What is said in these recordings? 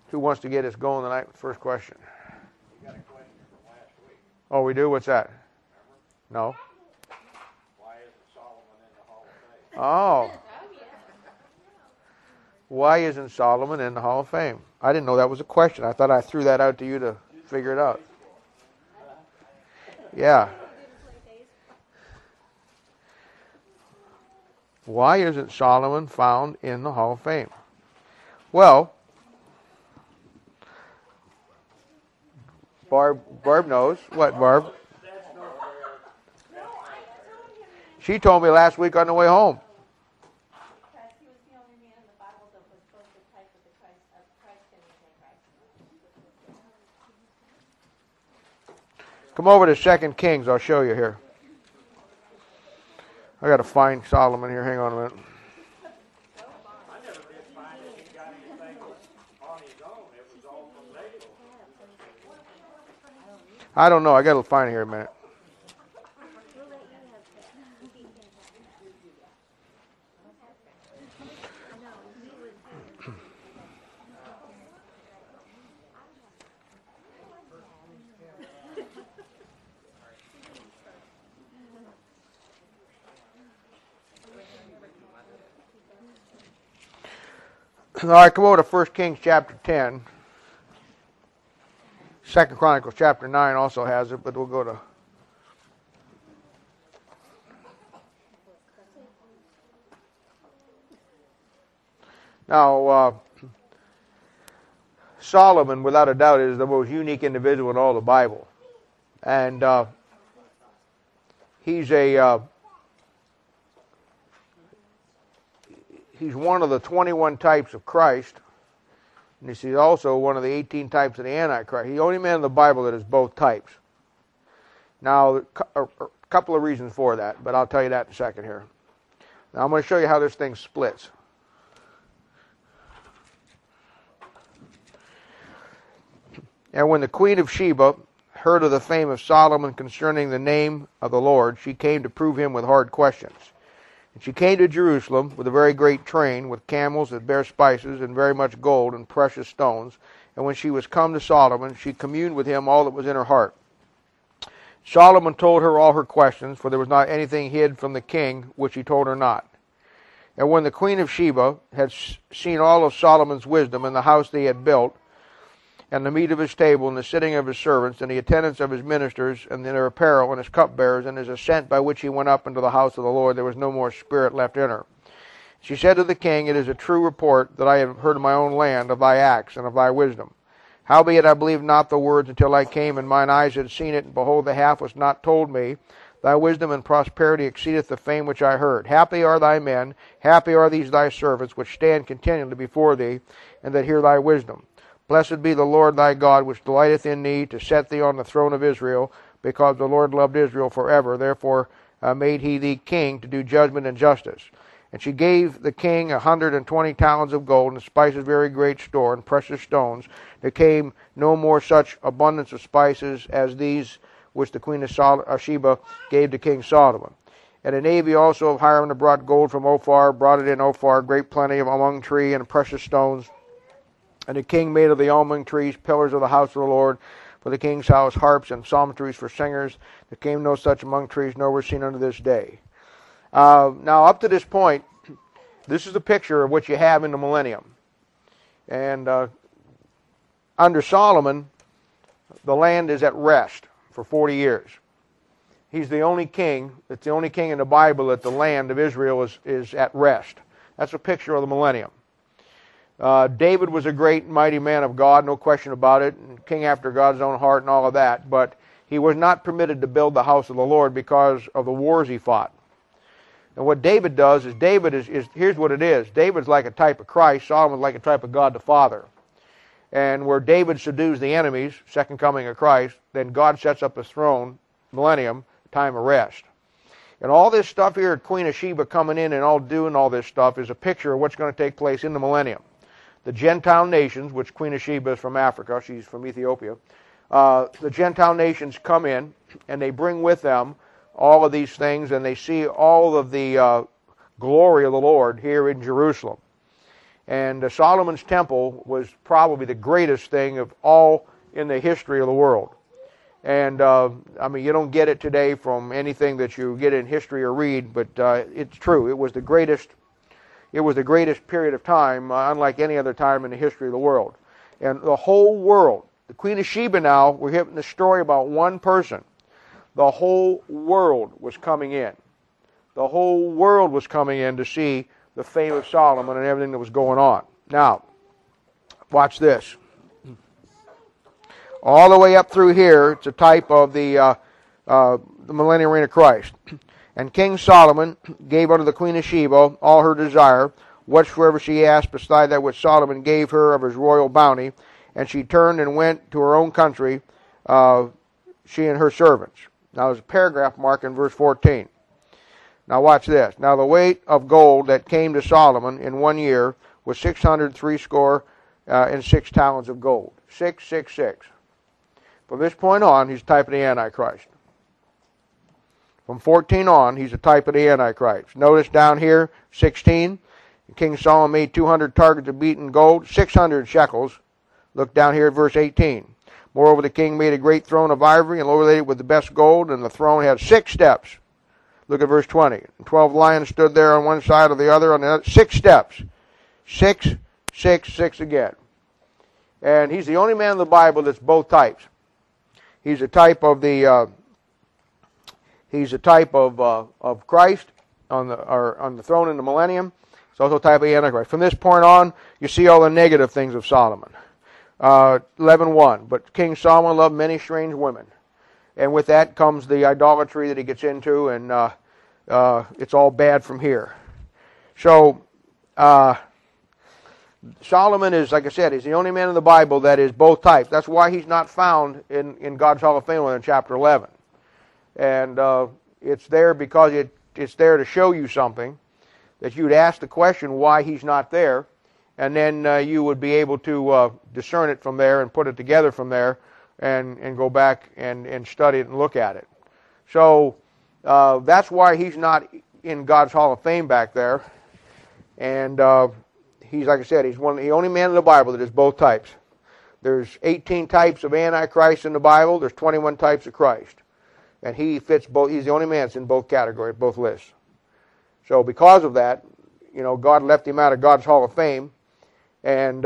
Who wants to get us going tonight with the first question? You got a question from last week. Oh, we do? What's that? No? Why isn't Solomon in the Hall of Fame? Oh. Why isn't Solomon in the Hall of Fame? I didn't know that was a question. I thought I threw that out to you to figure it out. Yeah. Why isn't Solomon found in the Hall of Fame? Well, Barb knows. What, Barb? She told me last week on the way home. Come over to 2 Kings. I'll show you here. I got to find Solomon here. Hang on a minute. I never did find that he got anything on his own. It was all from David. I don't know. I got to find it here a minute. All right, come over to 1 Kings chapter 10. 2 Chronicles chapter 9 also has it, but we'll go to... Now, Solomon, without a doubt, is the most unique individual in all the Bible. And he's one of the 21 types of Christ, and he's also one of the 18 types of the Antichrist. He's the only man in the Bible that is both types. Now, a couple of reasons for that, but I'll tell you that in a second here. Now, I'm going to show you how this thing splits. And when the queen of Sheba heard of the fame of Solomon concerning the name of the Lord, she came to prove him with hard questions. And she came to Jerusalem with a very great train, with camels that bear spices, and very much gold and precious stones. And when she was come to Solomon, she communed with him all that was in her heart. Solomon told her all her questions, for there was not anything hid from the king which he told her not. And when the queen of Sheba had seen all of Solomon's wisdom in the house that he had built, and the meat of his table, and the sitting of his servants, and the attendance of his ministers, and their apparel, and his cupbearers, and his ascent by which he went up into the house of the Lord, there was no more spirit left in her. She said to the king, It is a true report that I have heard in my own land of thy acts and of thy wisdom. Howbeit I believed not the words until I came, and mine eyes had seen it, and behold, the half was not told me. Thy wisdom and prosperity exceedeth the fame which I heard. Happy are thy men, happy are these thy servants, which stand continually before thee, and that hear thy wisdom. Blessed be the Lord thy God, which delighteth in thee, to set thee on the throne of Israel, because the Lord loved Israel forever. Therefore made he thee king to do judgment and justice. And she gave the king 120 talents of gold, and spices very great store, and precious stones. There came no more such abundance of spices as these which the queen of Sheba gave to King Solomon. And a navy also of Hiram brought gold from Ophir, brought it in Ophir, great plenty of almond tree and precious stones. And the king made of the almond trees pillars of the house of the Lord for the king's house, harps and psalteries for singers. There came no such among trees, nor were seen unto this day. Now, up to this point, this is a picture of what you have in the millennium. And under Solomon, the land is at rest for 40 years. He's the only king, it's the only king in the Bible that the land of Israel is at rest. That's a picture of the millennium. David was a great and mighty man of God, no question about it, and king after God's own heart and all of that, but he was not permitted to build the house of the Lord because of the wars he fought. And what David does is, here's what it is. David's like a type of Christ, Solomon's like a type of God the Father. And where David subdues the enemies, second coming of Christ, then God sets up his throne, millennium, time of rest. And all this stuff here at Queen of Sheba coming in and all doing all this stuff is a picture of what's going to take place in the millennium. The Gentile nations, which Queen of Sheba is from Africa, she's from Ethiopia, the Gentile nations come in and they bring with them all of these things, and they see all of the glory of the Lord here in Jerusalem. And Solomon's temple was probably the greatest thing of all in the history of the world. And I mean, you don't get it today from anything that you get in history or read, but it's true. It was the greatest. It was the greatest period of time, unlike any other time in the history of the world. And the whole world, the Queen of Sheba now, we're hearing the story about one person. The whole world was coming in. The whole world was coming in to see the fame of Solomon and everything that was going on. Now, watch this. All the way up through here, it's a type of the millennial reign of Christ. And King Solomon gave unto the Queen of Sheba all her desire, whatsoever she asked, beside that which Solomon gave her of his royal bounty. And she turned and went to her own country, she and her servants. Now there's a paragraph mark in verse 14. Now watch this. Now the weight of gold that came to Solomon in 1 year was 666 talents of gold. 666. From this point on, he's a type of the Antichrist. From 14 on, he's a type of the Antichrist. Notice down here, 16, King Solomon made 200 targets of beaten gold, 600 shekels. Look down here at verse 18. Moreover, the king made a great throne of ivory and overlaid it with the best gold, and the throne had 6 steps. Look at verse 20. And 12 lions stood there on one side or the other on the other. 6 steps. 6, 6, 6 again. And he's the only man in the Bible that's both types. He's a type of the of Christ on the throne in the millennium. It's also a type of the Antichrist. From this point on, you see all the negative things of Solomon. 11:1. But King Solomon loved many strange women, and with that comes the idolatry that he gets into, and it's all bad from here. So Solomon is, like I said, he's the only man in the Bible that is both types. That's why he's not found in God's Hall of Fame in chapter 11. And it's there because it's there to show you something, that you'd ask the question why he's not there, and then you would be able to discern it from there and put it together from there and go back and study it and look at it. So that's why he's not in God's Hall of Fame back there. And he's, like I said, he's the only man in the Bible that is both types. There's 18 types of Antichrist in the Bible. There's 21 types of Christ. And he fits both. He's the only man that's in both categories, both lists. So because of that, you know, God left him out of God's Hall of Fame. And,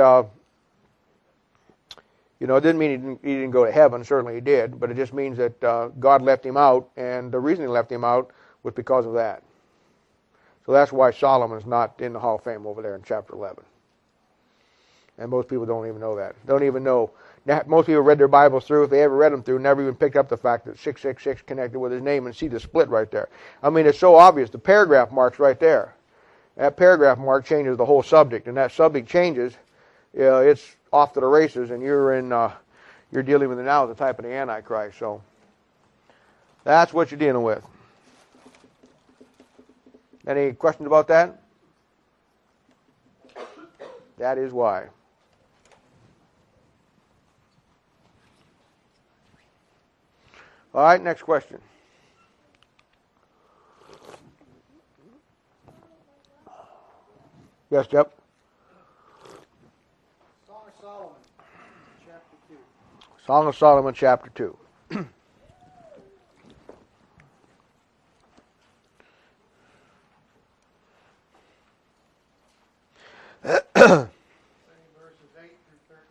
you know, it didn't mean he didn't go to heaven. Certainly he did. But it just means that God left him out. And the reason he left him out was because of that. So that's why Solomon's not in the Hall of Fame over there in chapter 11. And most people don't even know that. Don't even know. Most people read their Bibles through. If they ever read them through, never even picked up the fact that 666 connected with his name, and see the split right there. I mean, it's so obvious. The paragraph mark's right there. That paragraph mark changes the whole subject, and that subject changes. It's off to the races, and you're dealing with it now as a type of the Antichrist. So that's what you're dealing with. Any questions about that? That is why. All right, next question. Yes, Jeff? Song of Solomon, chapter 2. Song of Solomon, chapter 2. Verses 8 through 13.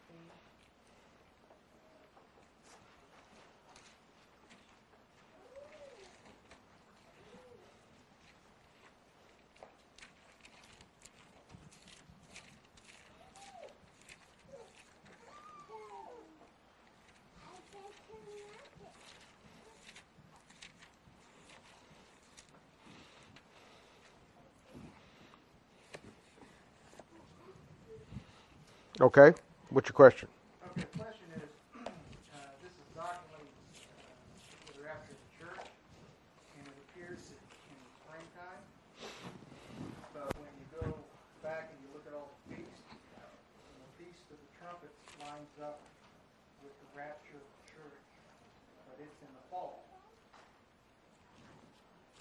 Okay. What's your question? Okay, the question is, this is documented with the rapture of the church, and it appears in springtime. But when you go back and you look at all the feasts, the Feast of the Trumpets lines up with the rapture of the church, but it's in the fall.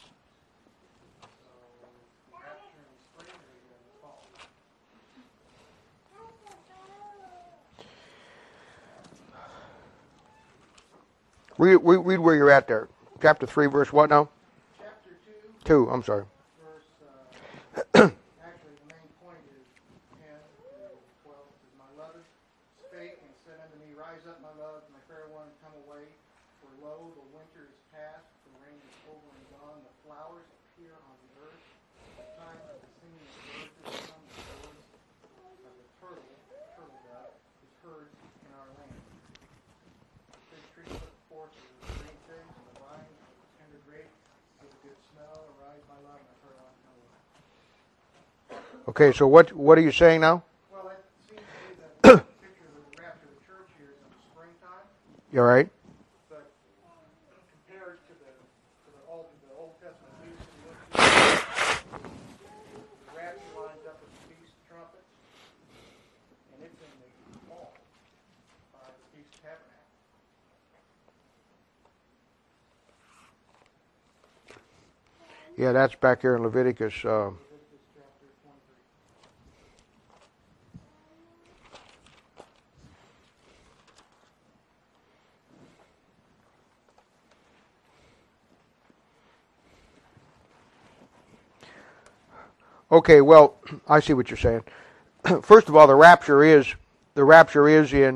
So, is the rapture in the spring or is it in the fall? Read where you're at there. Chapter 3, verse what now? Chapter 2, 2, I'm sorry. verse, actually the main point is 10 to 12. Is my lover spake and said unto me, Rise up, my love, my fair one, come away. For lo, the winter is past, the rain is over and gone, the flowers appear on the earth. The time of the singing of birds is come, the voice of the turtle dove, is heard in our land. The fig tree put forth the green figs, and the vine of the tender grape with a good smell. Arise, my love, my fair one, come away. Okay, so what are you saying now? Well, it seems to be the picture of the rapture of the church here is in the springtime, You all right? but compared to the Old Testament feast, the rapture lines up with the Feast of Trumpets, and it's in the fall by the Feast of Tabernacle. Yeah, that's back here in Leviticus. Leviticus chapter 23. Okay, well, I see what you're saying. First of all, the rapture is in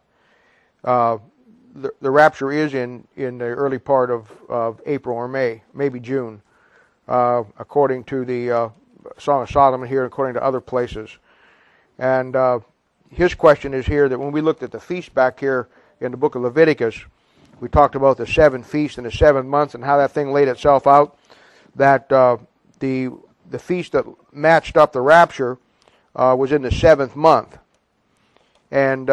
the early part of April or May, maybe June, according to the Song of Solomon here, according to other places. And his question is here that when we looked at the feast back here in the book of Leviticus, we talked about the 7 feasts in the 7 months and how that thing laid itself out. That the feast that matched up the rapture was in the 7th month, and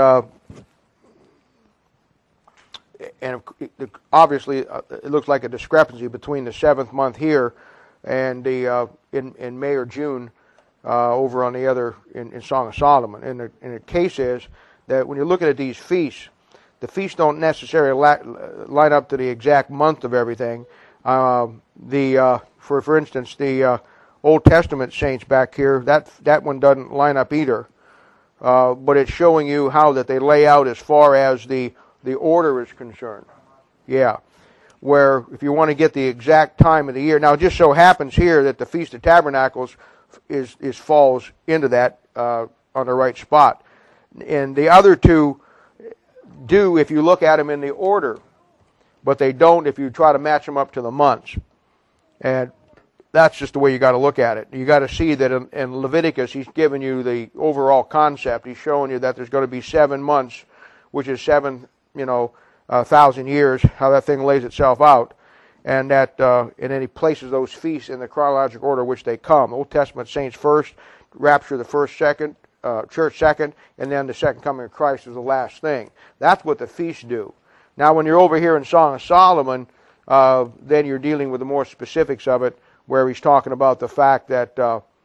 obviously it looks like a discrepancy between the 7th month here and the in May or June over on the other in Song of Solomon. And the case is that when you're looking at these feasts, the feasts don't necessarily line up to the exact month of everything. For instance, the Old Testament saints back here, that one doesn't line up either. But it's showing you how that they lay out as far as the order is concerned. Yeah. Where if you want to get the exact time of the year. Now it just so happens here that the Feast of Tabernacles is falls into that on the right spot. And the other two do if you look at them in the order, but they don't if you try to match them up to the months. And that's just the way you got to look at it. You got to see that in Leviticus, he's giving you the overall concept. He's showing you that there's going to be 7 months, which is 7,000 years, how that thing lays itself out. And that, and then he places those feasts in the chronological order which they come. Old Testament saints first, rapture the first, second, church second, and then the second coming of Christ is the last thing. That's what the feasts do. Now, when you're over here in Song of Solomon, then you're dealing with the more specifics of it, where he's talking about the fact that,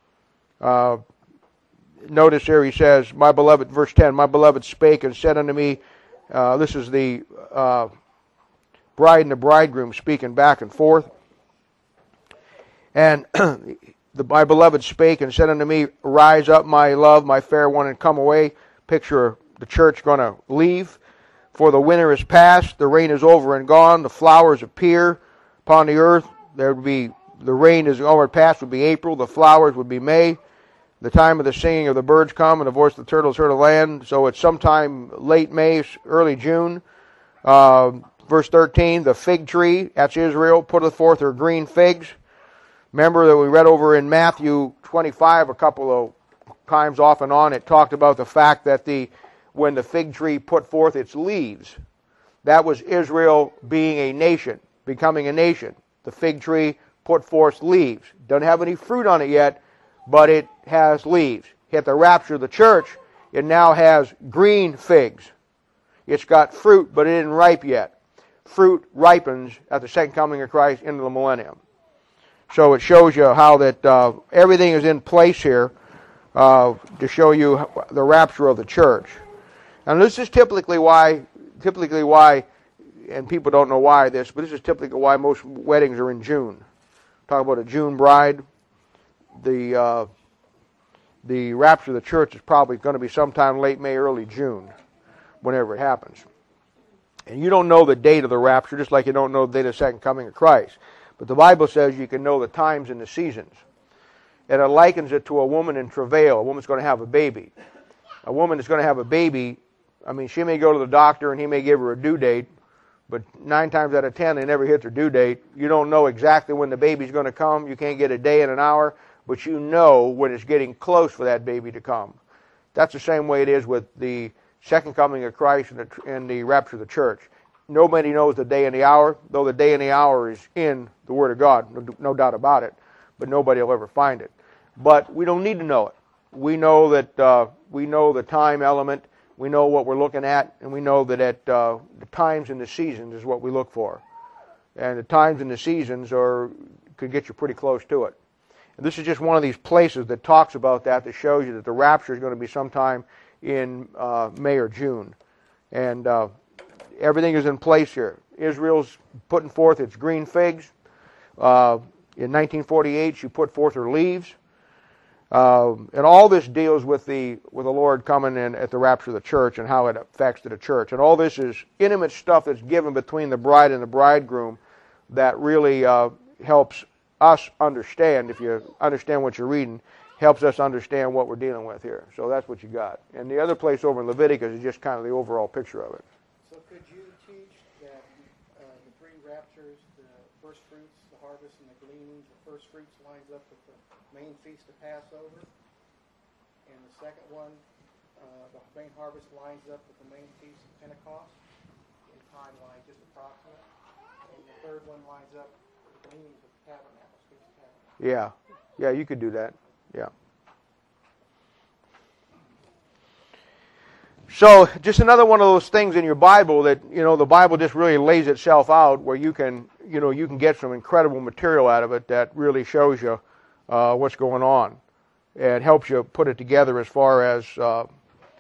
notice here he says, my beloved, verse 10, my beloved spake and said unto me, this is the bride and the bridegroom speaking back and forth. And my beloved spake and said unto me, rise up, my love, my fair one, and come away. Picture the church going to leave. For the winter is past, the rain is over and gone, the flowers appear upon the earth. There would be the rain is over past would be April, the flowers would be May. The time of the singing of the birds come, and the voice of the turtle is heard of land. So it's sometime late May, early June. Verse 13, the fig tree, that's Israel, putteth forth her green figs. Remember that we read over in Matthew 25 a couple of times off and on. It talked about the fact that when the fig tree put forth its leaves, that was Israel being a nation, becoming a nation. The fig tree put forth leaves. Doesn't have any fruit on it yet, but it has leaves. At the rapture of the church, it now has green figs. It's got fruit, but it isn't ripe yet. Fruit ripens at the second coming of Christ into the millennium. So it shows you how that everything is in place here to show you the rapture of the church. And this is typically why, and people don't know why this, but this is typically why most weddings are in June. Talk about a June bride. The rapture of the church is probably going to be sometime late May, early June, whenever it happens. And you don't know the date of the rapture, just like you don't know the date of the second coming of Christ. But the Bible says you can know the times and the seasons. And it likens it to a woman in travail. A woman's going to have a baby. A woman that's going to have a baby, I mean, she may go to the doctor and he may give her a due date, but 9 times out of 10 they never hit their due date. You don't know exactly when the baby's going to come. You can't get a day and an hour, but you know when it's getting close for that baby to come. That's the same way it is with the second coming of Christ and the rapture of the church. Nobody knows the day and the hour, though the day and the hour is in the Word of God, no doubt about it, but nobody will ever find it. But we don't need to know it. We know that we know the time element, we know what we're looking at, and we know that the times and the seasons is what we look for. And the times and the seasons could get you pretty close to it. And this is just one of these places that talks about that shows you that the rapture is going to be sometime in May or June. And everything is in place here. Israel's putting forth its green figs. In 1948, she put forth her leaves. And all this deals with the Lord coming in at the rapture of the church and how it affects the church. And all this is intimate stuff that's given between the bride and the bridegroom that really helps us understand. If you understand what you're reading, helps us understand what we're dealing with here. So that's what you got. And the other place over in Leviticus is just kind of the overall picture of it. So could you teach that the 3 raptures, the first fruits, the harvest, and the gleanings, the first fruits lines up with the main feast of Passover, and the second one, the main harvest lines up with the main feast of Pentecost, in timeline just approximate, and the third one lines up with the gleanings of the tabernacles, feast of tabernacles. Yeah, you could do that. Yeah. So just another one of those things in your Bible that, the Bible just really lays itself out where you can get some incredible material out of it that really shows you what's going on and helps you put it together as far as, how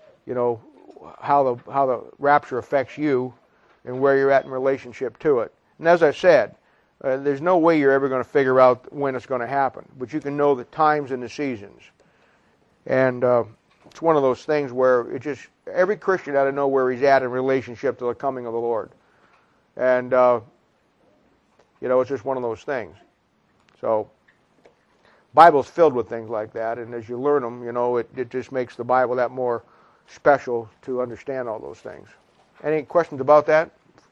the rapture affects you and where you're at in relationship to it. And as I said, there's no way you're ever going to figure out when it's going to happen, but you can know the times and the seasons. And it's one of those things where every Christian ought to know where he's at in relationship to the coming of the Lord. And, it's just one of those things. So, Bible's filled with things like that, and as you learn them, it just makes the Bible that more special to understand all those things. Any questions about that?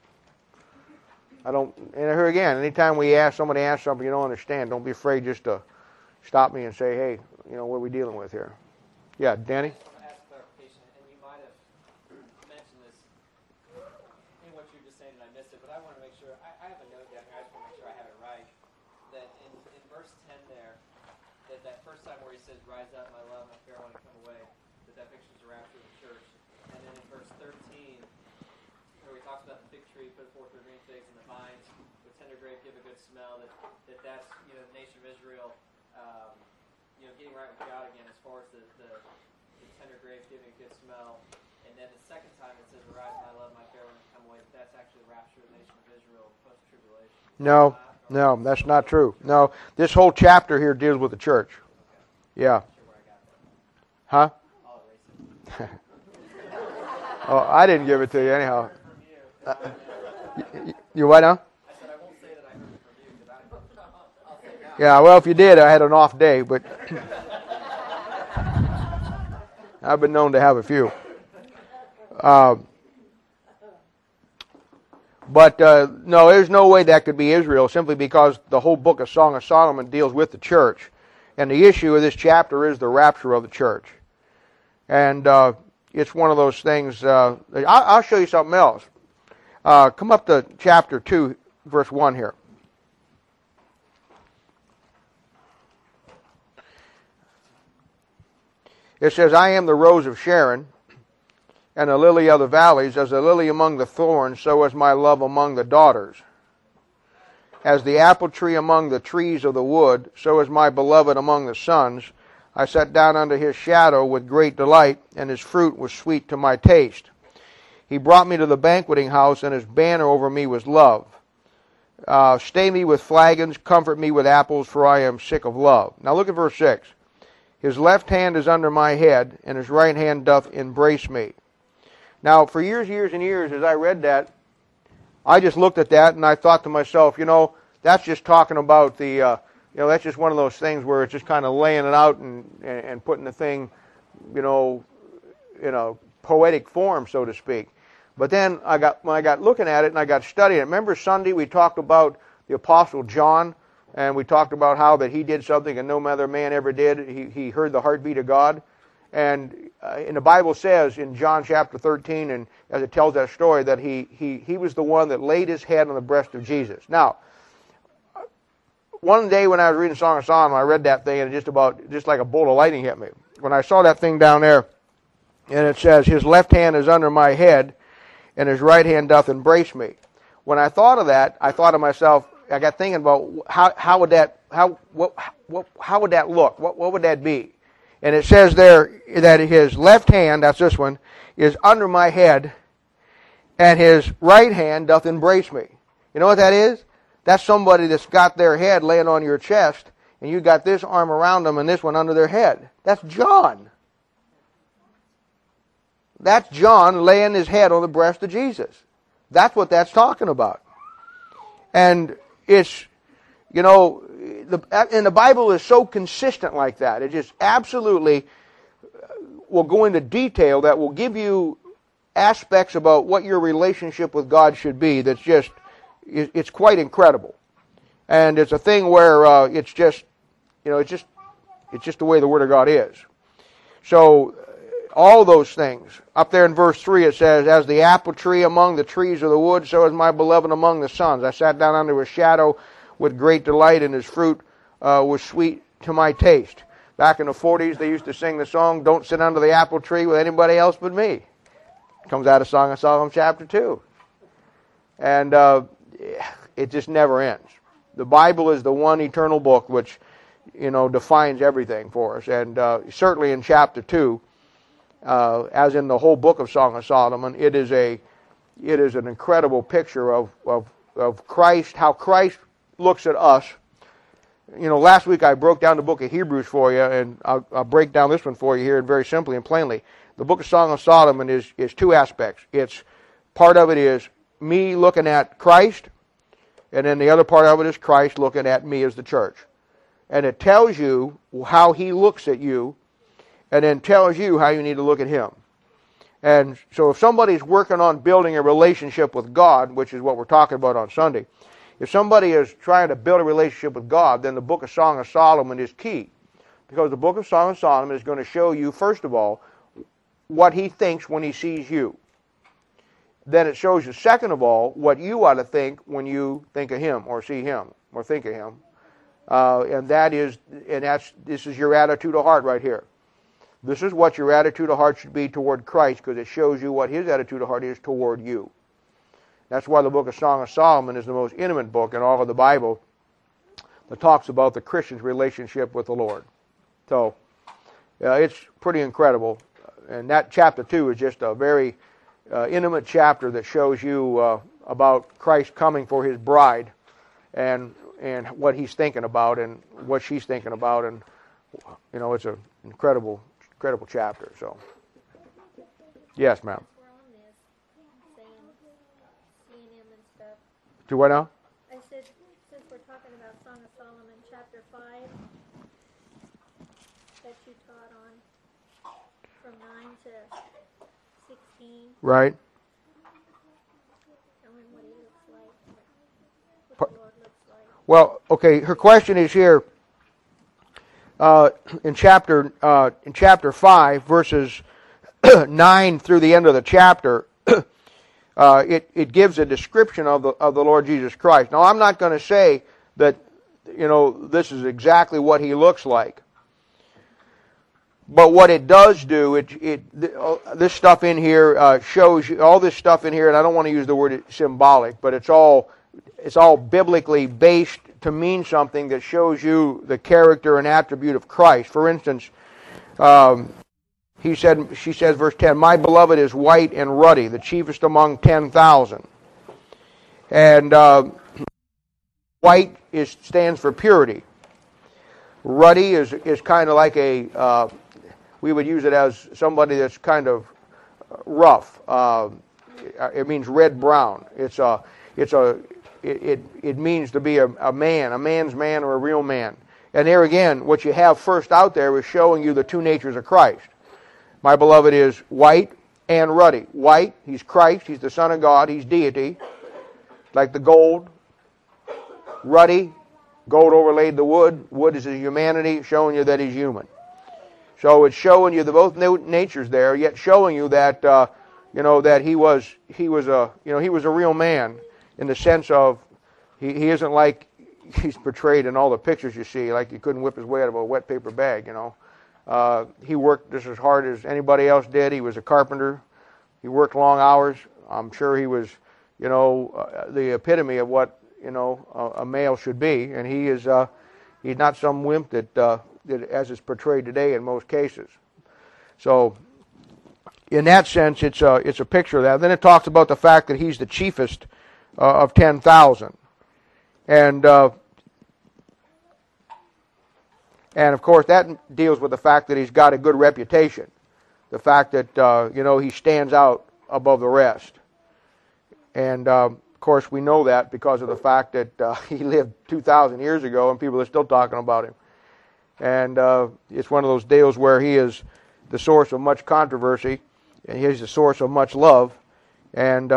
And here again, anytime somebody asks something you don't understand, don't be afraid just to stop me and say, hey, what are we dealing with here? Yeah, Danny? I just want to ask clarification, and you might have mentioned this in what you were just saying, and I missed it, but I want to make sure, I have a note down here, I just want to make sure I have it right, that in verse 10 there, that first time where he says, rise up, my love, my fair one, and come away, that pictures the rapture of the church. And then in verse 13, where he talks about the fig tree, put forth the green figs and the vines, with tender grape give a good smell, that's the nation of Israel, getting right with God again as far as the tender grapes giving a good smell. And then the second time it says, arise, my love, my fair one, and come away, that's actually the rapture of the nation of Israel post-tribulation. No, that's not true. No, this whole chapter here deals with the church. Yeah. Huh? Oh, I didn't give it to you anyhow. You what now? I said I won't say that I heard it from you, because I'll say now. Yeah, well, if you did, I had an off day, but I've been known to have a few. But no, there's no way that could be Israel, simply because the whole book of Song of Solomon deals with the church. And the issue of this chapter is the rapture of the church. And it's one of those things. I'll show you something else. Come up to chapter 2, verse 1 here. It says, I am the rose of Sharon, and the lily of the valleys, as the lily among the thorns, so is my love among the daughters. As the apple tree among the trees of the wood, so is my beloved among the sons. I sat down under his shadow with great delight, and his fruit was sweet to my taste. He brought me to the banqueting house, and his banner over me was love. Stay me with flagons, comfort me with apples, for I am sick of love. Now look at verse 6. His left hand is under my head, and his right hand doth embrace me. Now, for years and years, as I read that, I just looked at that and I thought to myself, that's just talking about the, that's just one of those things where it's just kind of laying it out and putting the thing, in a poetic form, so to speak. But then when I got looking at it and I got studying it, remember Sunday we talked about the Apostle John, and we talked about how that he did something that no other man ever did. He heard the heartbeat of God. And the Bible says in John chapter 13, and as it tells that story, that he was the one that laid his head on the breast of Jesus. Now, one day when I was reading Song of Solomon, I read that thing, and just like a bolt of lightning hit me. When I saw that thing down there, and it says, his left hand is under my head, and his right hand doth embrace me. When I thought of that, I thought to myself, I got thinking about how would that look? What would that be? And it says there that his left hand, that's this one, is under my head, and his right hand doth embrace me. You know what that is? That's somebody that's got their head laying on your chest, and you got this arm around them and this one under their head. That's John. That's John laying his head on the breast of Jesus. That's what that's talking about. And it's, and the Bible is so consistent like that. It just absolutely will go into detail that will give you aspects about what your relationship with God should be. That's just, it's quite incredible. And it's a thing where it's just the way the Word of God is. So, all those things. Up there in verse 3 it says, as the apple tree among the trees of the wood, so is my beloved among the sons. I sat down under his shadow with great delight, and his fruit was sweet to my taste. Back in the 40s, they used to sing the song, don't sit under the apple tree with anybody else but me. It comes out of Song of Solomon chapter 2. And it just never ends. The Bible is the one eternal book which, defines everything for us. And certainly in chapter 2, as in the whole book of Song of Solomon, it is an incredible picture of Christ, how Christ looks at us. Last week I broke down the book of Hebrews for you, and I'll break down this one for you here very simply and plainly. The book of Song of Solomon is two aspects. It's part of it is me looking at Christ, and then the other part of it is Christ looking at me as the church. And it tells you how he looks at you, and then tells you how you need to look at him. And so if somebody's working on building a relationship with God, which is what we're talking about on Sunday, if somebody is trying to build a relationship with God, then the book of Song of Solomon is key. Because the book of Song of Solomon is going to show you, first of all, what he thinks when he sees you. Then it shows you, second of all, what you ought to think when you think of him, or see him, or think of him. This is your attitude of heart right here. This is what your attitude of heart should be toward Christ, because it shows you what his attitude of heart is toward you. That's why the book of Song of Solomon is the most intimate book in all of the Bible that talks about the Christian's relationship with the Lord. So, it's pretty incredible. And that chapter 2 is just a very intimate chapter that shows you about Christ coming for his bride, and what he's thinking about and what she's thinking about. And, it's an incredible chapter. So, yes, ma'am. Do what now? I said, since we're talking about Song of Solomon, chapter 5, that you taught on, from 9 to 16. Right. Tell him what he looks like, what the Lord looks like. Well, okay, her question is here, in chapter 5, verses 9 through the end of the chapter, it gives a description of the Lord Jesus Christ. Now, I'm not going to say that, this is exactly what he looks like. But what it does do, this stuff in here shows you, all this stuff in here, and I don't want to use the word symbolic, but it's all biblically based to mean something that shows you the character and attribute of Christ. For instance, she says, verse 10, my beloved is white and ruddy, the chiefest among 10,000. And white stands for purity. Ruddy is kind of like we would use it as somebody that's kind of rough. It means red-brown. it means to be a man, a man's man or a real man. And there again, what you have first out there is showing you the two natures of Christ. My beloved is white and ruddy. White, he's Christ, he's the Son of God, he's deity, like the gold. Ruddy, gold overlaid the wood. Wood is his humanity, showing you that he's human. So it's showing you the both natures there, yet showing you that that he was a real man in the sense of he isn't like he's portrayed in all the pictures you see, like he couldn't whip his way out of a wet paper bag. He worked just as hard as anybody else did. He was a carpenter. He worked long hours. I'm sure he was, the epitome of what a male should be, and he's not some wimp that as is portrayed today in most cases. So, in that sense, it's a picture of that. Then it talks about the fact that he's the chiefest of 10,000, and of course that deals with the fact that he's got a good reputation, the fact that he stands out above the rest, and of course we know that because of the fact that he lived 2,000 years ago and people are still talking about him, and it's one of those deals where he is the source of much controversy and he's the source of much love, and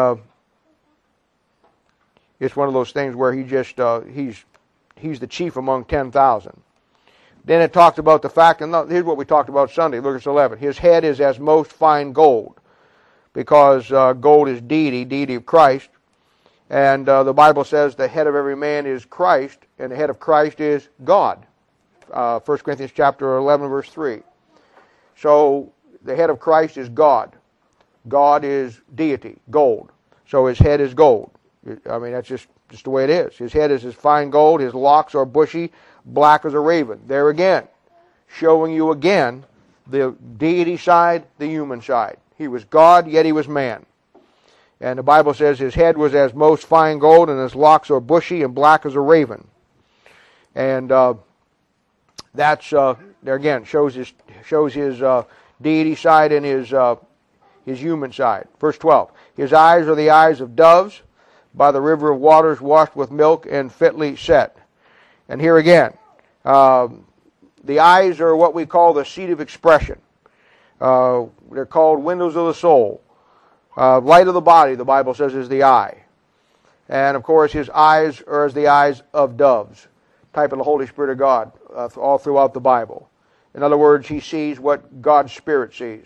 it's one of those things where he's the chief among 10,000. Then it talks about the fact, and here's what we talked about Sunday, Luke 11. His head is as most fine gold, because gold is deity of Christ. And the Bible says the head of every man is Christ, and the head of Christ is God. 1 Corinthians chapter 11, verse 3. So the head of Christ is God. God is deity, gold. So his head is gold. I mean, that's just the way it is. His head is as fine gold. His locks are bushy, black as a raven. There again, showing you again the deity side, the human side. He was God, yet he was man. And the Bible says his head was as most fine gold, and his locks are bushy and black as a raven. And that's there again shows his deity side and his human side. Verse 12. His eyes are the eyes of doves, by the river of waters washed with milk and fitly set. And here again, the eyes are what we call the seat of expression. They're called windows of the soul. Light of the body, the Bible says, is the eye. And of course, his eyes are as the eyes of doves, type of the Holy Spirit of God, all throughout the Bible. In other words, he sees what God's Spirit sees.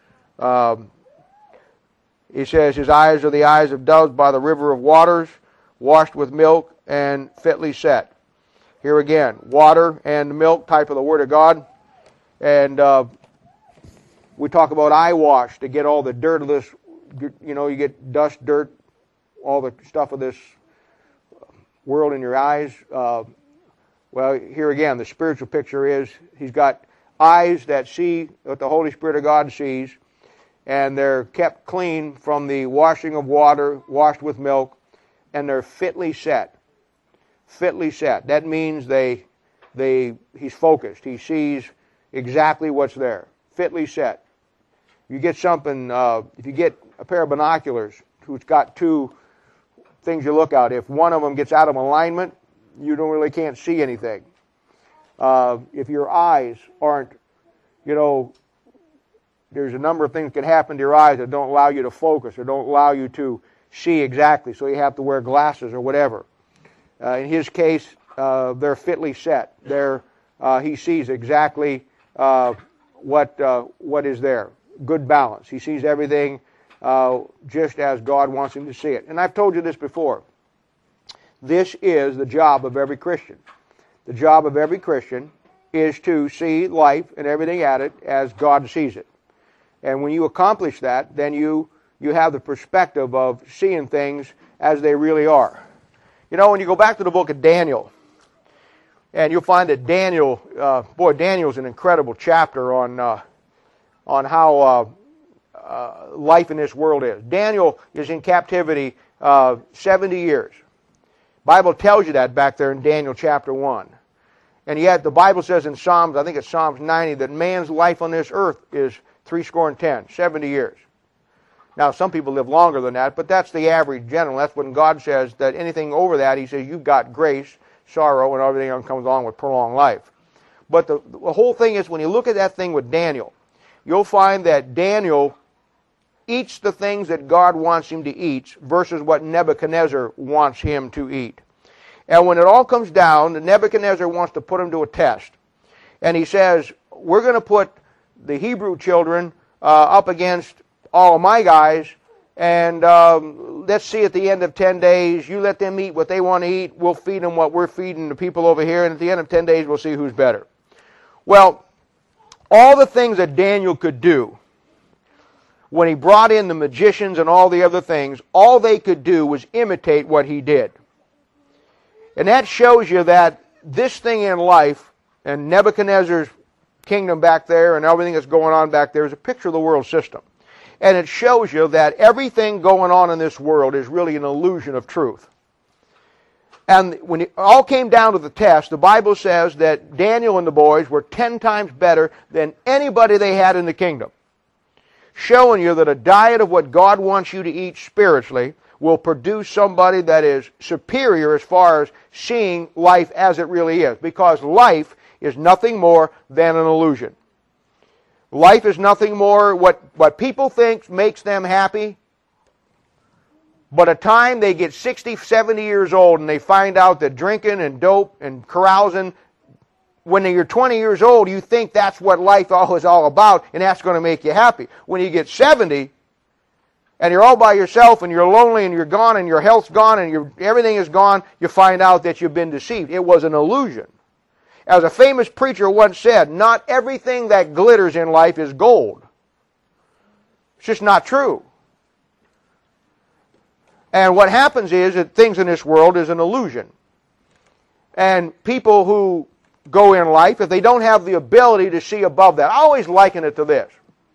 He says his eyes are the eyes of doves by the river of waters, washed with milk and fitly set. Here again, water and milk, type of the Word of God. And we talk about eye wash to get all the dirt of this, you get dust, dirt, all the stuff of this world in your eyes. Well, here again, the spiritual picture is he's got eyes that see what the Holy Spirit of God sees, and they're kept clean from the washing of water, washed with milk, and they're fitly set. Fitly set. That means he's focused. He sees exactly what's there. Fitly set. You get something, if you get a pair of binoculars who's got two things you look at, if one of them gets out of alignment, you can't see anything. If your eyes aren't, there's a number of things that can happen to your eyes that don't allow you to focus or don't allow you to see exactly, so you have to wear glasses or whatever. In his case, they're fitly set. He sees exactly what is there. Good balance. He sees everything just as God wants him to see it. And I've told you this before. This is the job of every Christian. The job of every Christian is to see life and everything at it as God sees it. And when you accomplish that, then you have the perspective of seeing things as they really are. When you go back to the book of Daniel, and you'll find that Daniel's an incredible chapter on how life in this world is. Daniel is in captivity 70 years. Bible tells you that back there in Daniel chapter 1. And yet the Bible says in Psalms, I think it's Psalms 90, that man's life on this earth is 70 years. Now, some people live longer than that, but that's the average general. That's when God says that anything over that, he says, you've got grace, sorrow, and everything that comes along with prolonged life. But the whole thing is, when you look at that thing with Daniel, you'll find that Daniel eats the things that God wants him to eat versus what Nebuchadnezzar wants him to eat. And when it all comes down, Nebuchadnezzar wants to put him to a test. And he says, we're going to put the Hebrew children up against all of my guys, and let's see at the end of 10 days, you let them eat what they want to eat, we'll feed them what we're feeding the people over here, and at the end of 10 days, we'll see who's better. Well, all the things that Daniel could do, when he brought in the magicians and all the other things, all they could do was imitate what he did. And that shows you that this thing in life, and Nebuchadnezzar's kingdom back there and everything that's going on back there, is a picture of the world system. And it shows you that everything going on in this world is really an illusion of truth. And when it all came down to the test, the Bible says that Daniel and the boys were 10 times better than anybody they had in the kingdom. Showing you that a diet of what God wants you to eat spiritually will produce somebody that is superior as far as seeing life as it really is. Because life is nothing more than an illusion. Life is nothing more what people think makes them happy. But a time they get 60, 70 years old and they find out that drinking and dope and carousing, when you're 20 years old, you think that's what life is all about, and that's going to make you happy. When you get 70, and you're all by yourself, and you're lonely, and you're gone, and your health's gone, and everything is gone, you find out that you've been deceived. It was an illusion. As a famous preacher once said, not everything that glitters in life is gold. It's just not true. And what happens is that things in this world is an illusion. And people who go in life, if they don't have the ability to see above that, I always liken it to this.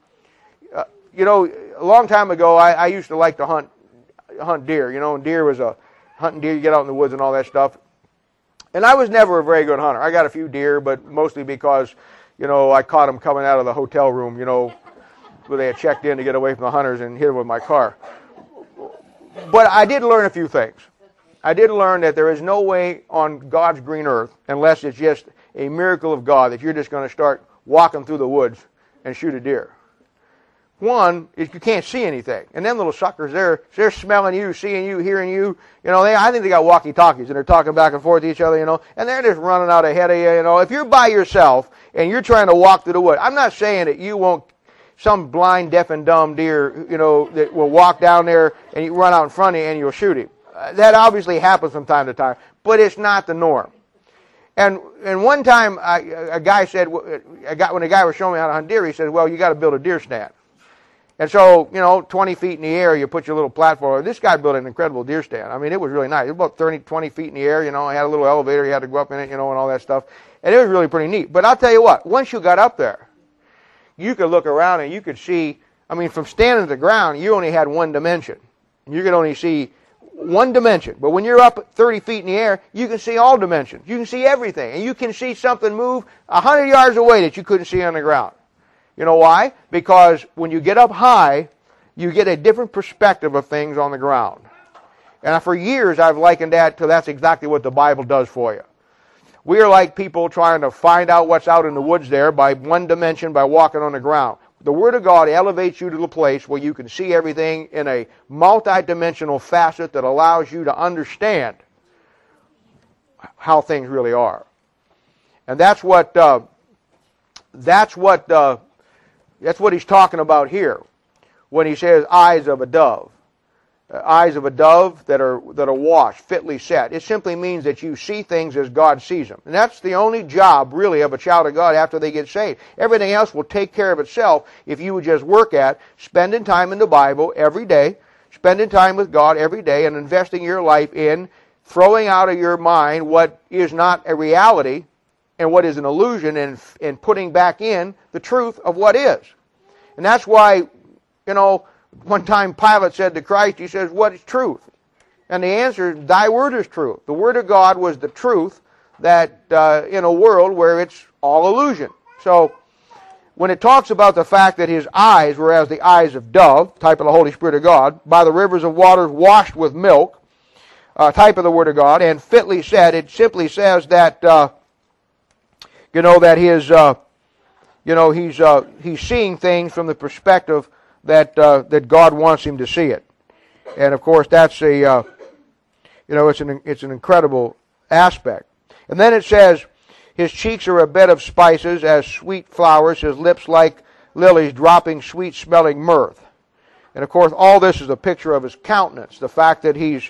A long time ago, I used to like to hunt deer. And deer was hunting deer, you get out in the woods and all that stuff. And I was never a very good hunter. I got a few deer, but mostly because, I caught them coming out of the hotel room, where they had checked in to get away from the hunters and hit them with my car. But I did learn a few things. I did learn that there is no way on God's green earth, unless it's just a miracle of God, that you're just going to start walking through the woods and shoot a deer. One is you can't see anything. And them little suckers, they're smelling you, seeing you, hearing you. I think they got walkie-talkies, and they're talking back and forth to each other, and they're just running out ahead of you, If you're by yourself and you're trying to walk through the woods, I'm not saying that you won't, some blind, deaf, and dumb deer, that will walk down there and you run out in front of you and you'll shoot him. That obviously happens from time to time, but it's not the norm. And one time, a guy said, when a guy was showing me how to hunt deer, he said, well, you got to build a deer stand. And so, 20 feet in the air, you put your little platform. This guy built an incredible deer stand. I mean, it was really nice. It was about 20 feet in the air, It had a little elevator. You had to go up in it, and all that stuff. And it was really pretty neat. But I'll tell you what, once you got up there, you could look around and you could see, from standing at the ground, you only had one dimension. You could only see one dimension. But when you're up 30 feet in the air, you can see all dimensions. You can see everything. And you can see something move 100 yards away that you couldn't see on the ground. You know why? Because when you get up high, you get a different perspective of things on the ground. And for years, I've likened that to that's exactly what the Bible does for you. We are like people trying to find out what's out in the woods there by one dimension, by walking on the ground. The Word of God elevates you to the place where you can see everything in a multi-dimensional facet that allows you to understand how things really are. And that's what he's talking about here when he says eyes of a dove. Eyes of a dove that are washed, fitly set. It simply means that you see things as God sees them. And that's the only job, really, of a child of God after they get saved. Everything else will take care of itself if you would just work at spending time in the Bible every day, spending time with God every day, and investing your life in throwing out of your mind what is not a reality and what is an illusion, and putting back in the truth of what is. And that's why, one time Pilate said to Christ, he says, what is truth? And the answer is, thy word is truth. The Word of God was the truth that in a world where it's all illusion. So when it talks about the fact that his eyes were as the eyes of dove, type of the Holy Spirit of God, by the rivers of waters washed with milk, type of the Word of God, and fitly said, it simply says that, that he's seeing things from the perspective that God wants him to see it. And of course, that's it's an incredible aspect. And then it says, his cheeks are a bed of spices, as sweet flowers, his lips like lilies dropping sweet-smelling mirth. And of course, all this is a picture of his countenance, the fact that he's,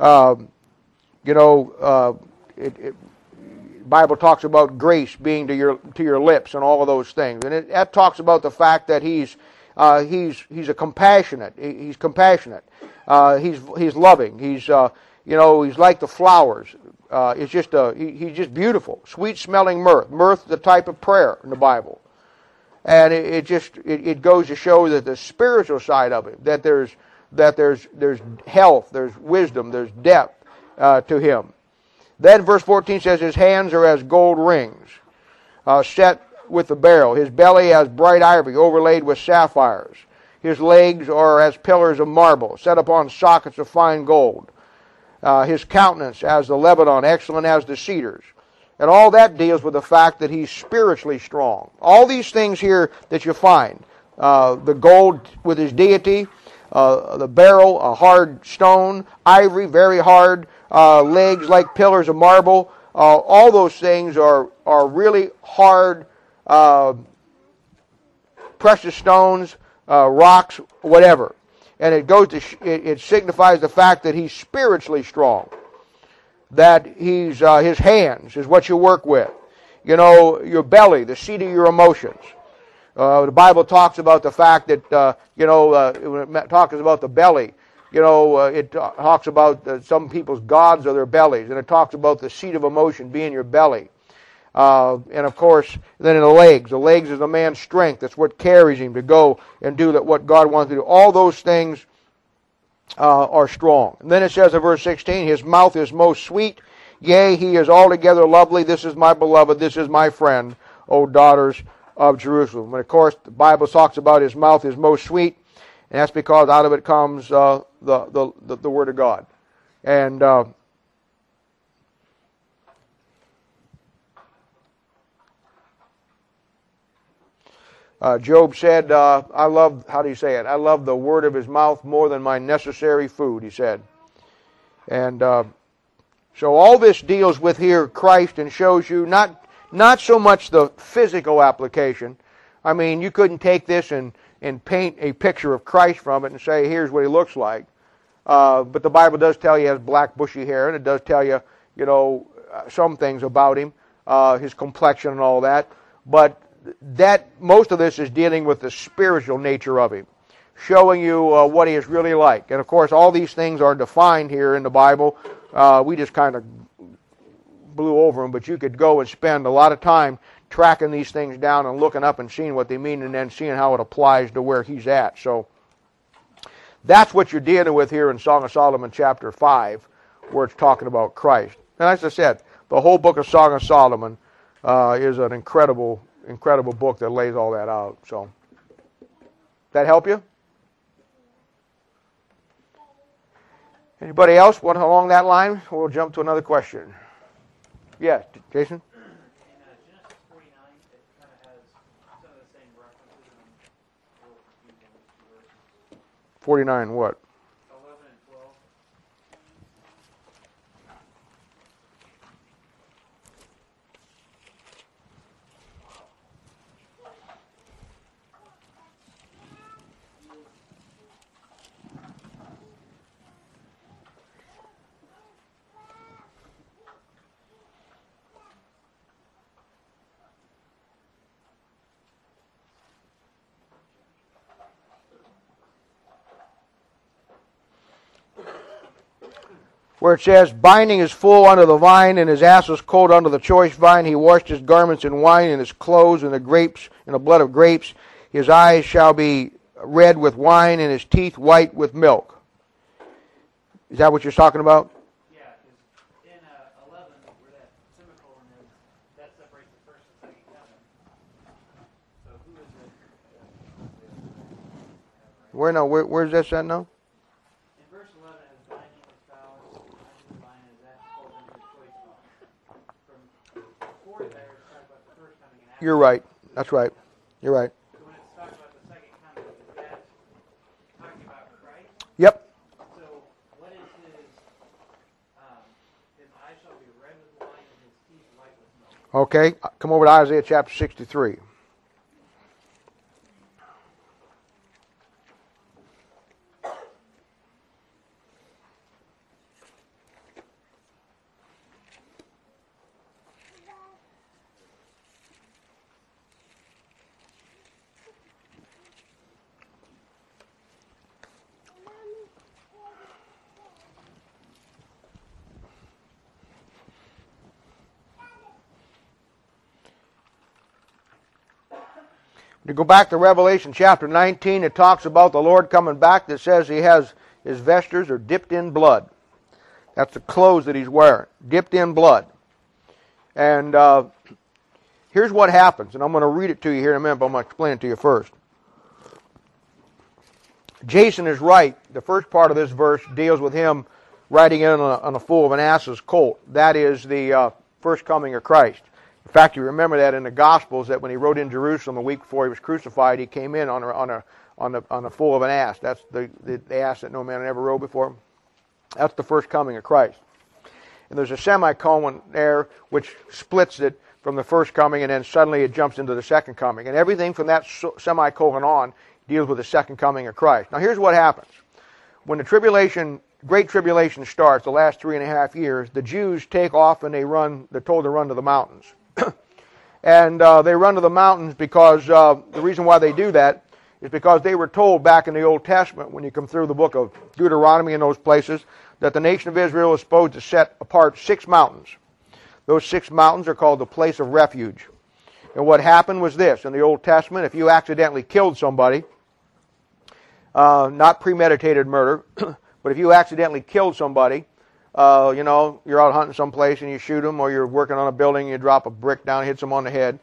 Bible talks about grace being to your lips and all of those things, and that talks about the fact that he's a compassionate. He's compassionate. He's loving. He's like the flowers. He's just beautiful, sweet-smelling mirth. Mirth, the type of prayer in the Bible, and it goes to show that the spiritual side of it, that there's health, there's wisdom, there's depth to him. Then verse 14 says, his hands are as gold rings, set with the beryl. His belly as bright ivory, overlaid with sapphires. His legs are as pillars of marble, set upon sockets of fine gold. His countenance as the Lebanon, excellent as the cedars. And all that deals with the fact that he's spiritually strong. All these things here that you find, the gold with his deity, the beryl, a hard stone, ivory, very hard, legs like pillars of marble, all those things are really hard, precious stones, rocks, whatever. And it signifies the fact that he's spiritually strong. That his hands is what you work with. Your belly, the seat of your emotions. The Bible talks about the fact that, when it talks about the belly, it talks about some people's gods are their bellies, and it talks about the seat of emotion being your belly. And of course, then in the legs is a man's strength. That's what carries him to go and do what God wants to do. All those things are strong. And then it says in verse 16, his mouth is most sweet. Yea, he is altogether lovely. This is my beloved. This is my friend, O daughters of Jerusalem. And of course, the Bible talks about his mouth is most sweet, and that's because out of it comes the Word of God. And Job said, I love the word of his mouth more than my necessary food, he said. And so all this deals with here Christ and shows you not so much the physical application. I mean, you couldn't take this and paint a picture of Christ from it and say, here's what he looks like. But the Bible does tell you he has black bushy hair, and it does tell you, some things about him, his complexion and all that. But most of this is dealing with the spiritual nature of him, showing you what he is really like. And of course, all these things are defined here in the Bible. We just kind of blew over them, but you could go and spend a lot of time tracking these things down and looking up and seeing what they mean, and then seeing how it applies to where he's at. So that's what you're dealing with here in Song of Solomon chapter 5, where it's talking about Christ. And as I said, the whole book of Song of Solomon is an incredible book that lays all that out. So, that help you? Anybody else want along that line? We'll jump to another question. Yes, Jason? In Genesis 49, it kind of has some of the same references, and I'm a little confused on these two verses. 49 what? 11 and 12. Where it says, binding is full under the vine, and his ass was cold under the choice vine. He washed his garments in wine, and his clothes in the blood of grapes. His eyes shall be red with wine, and his teeth white with milk. Is that what you're talking about? Yeah, because in 11, where that semicolon is, that separates the first and second heaven. So who is Where's this at now? In verse 11, as binding his vows, binding the line is that called into the choice law. From before there, it's talking about the first coming and after. You're right. That's right. You're right. So when it's talking about the second coming, is that talking about Christ? Yep. So what is his eyes shall be red with wine and his teeth white with milk? Okay. Come over to Isaiah chapter 63. To go back to Revelation chapter 19, it talks about the Lord coming back. That says he has his vestures are dipped in blood. That's the clothes that he's wearing, dipped in blood. And here's what happens, and I'm going to read it to you here in a minute, but I'm going to explain it to you first. Jason is right. The first part of this verse deals with him riding in on a foal of an ass's colt. That is the first coming of Christ. In fact, you remember that in the Gospels, that when he rode in Jerusalem a week before he was crucified, he came in on a foal of an ass. That's the ass that no man had ever rode before. That's the first coming of Christ. And there's a semicolon there which splits it from the first coming, and then suddenly it jumps into the second coming. And everything from that semicolon on deals with the second coming of Christ. Now here's what happens. When the Great Tribulation starts, the last 3.5 years, the Jews take off and they're told to run to the mountains. And they run to the mountains because the reason why they do that is because they were told back in the Old Testament, when you come through the book of Deuteronomy and those places, that the nation of Israel is supposed to set apart 6 mountains. Those 6 mountains are called the place of refuge. And what happened was this. In the Old Testament, if you accidentally killed somebody, not premeditated murder, but if you accidentally killed somebody, you're out hunting someplace and you shoot them, or you're working on a building and you drop a brick down and hits them on the head,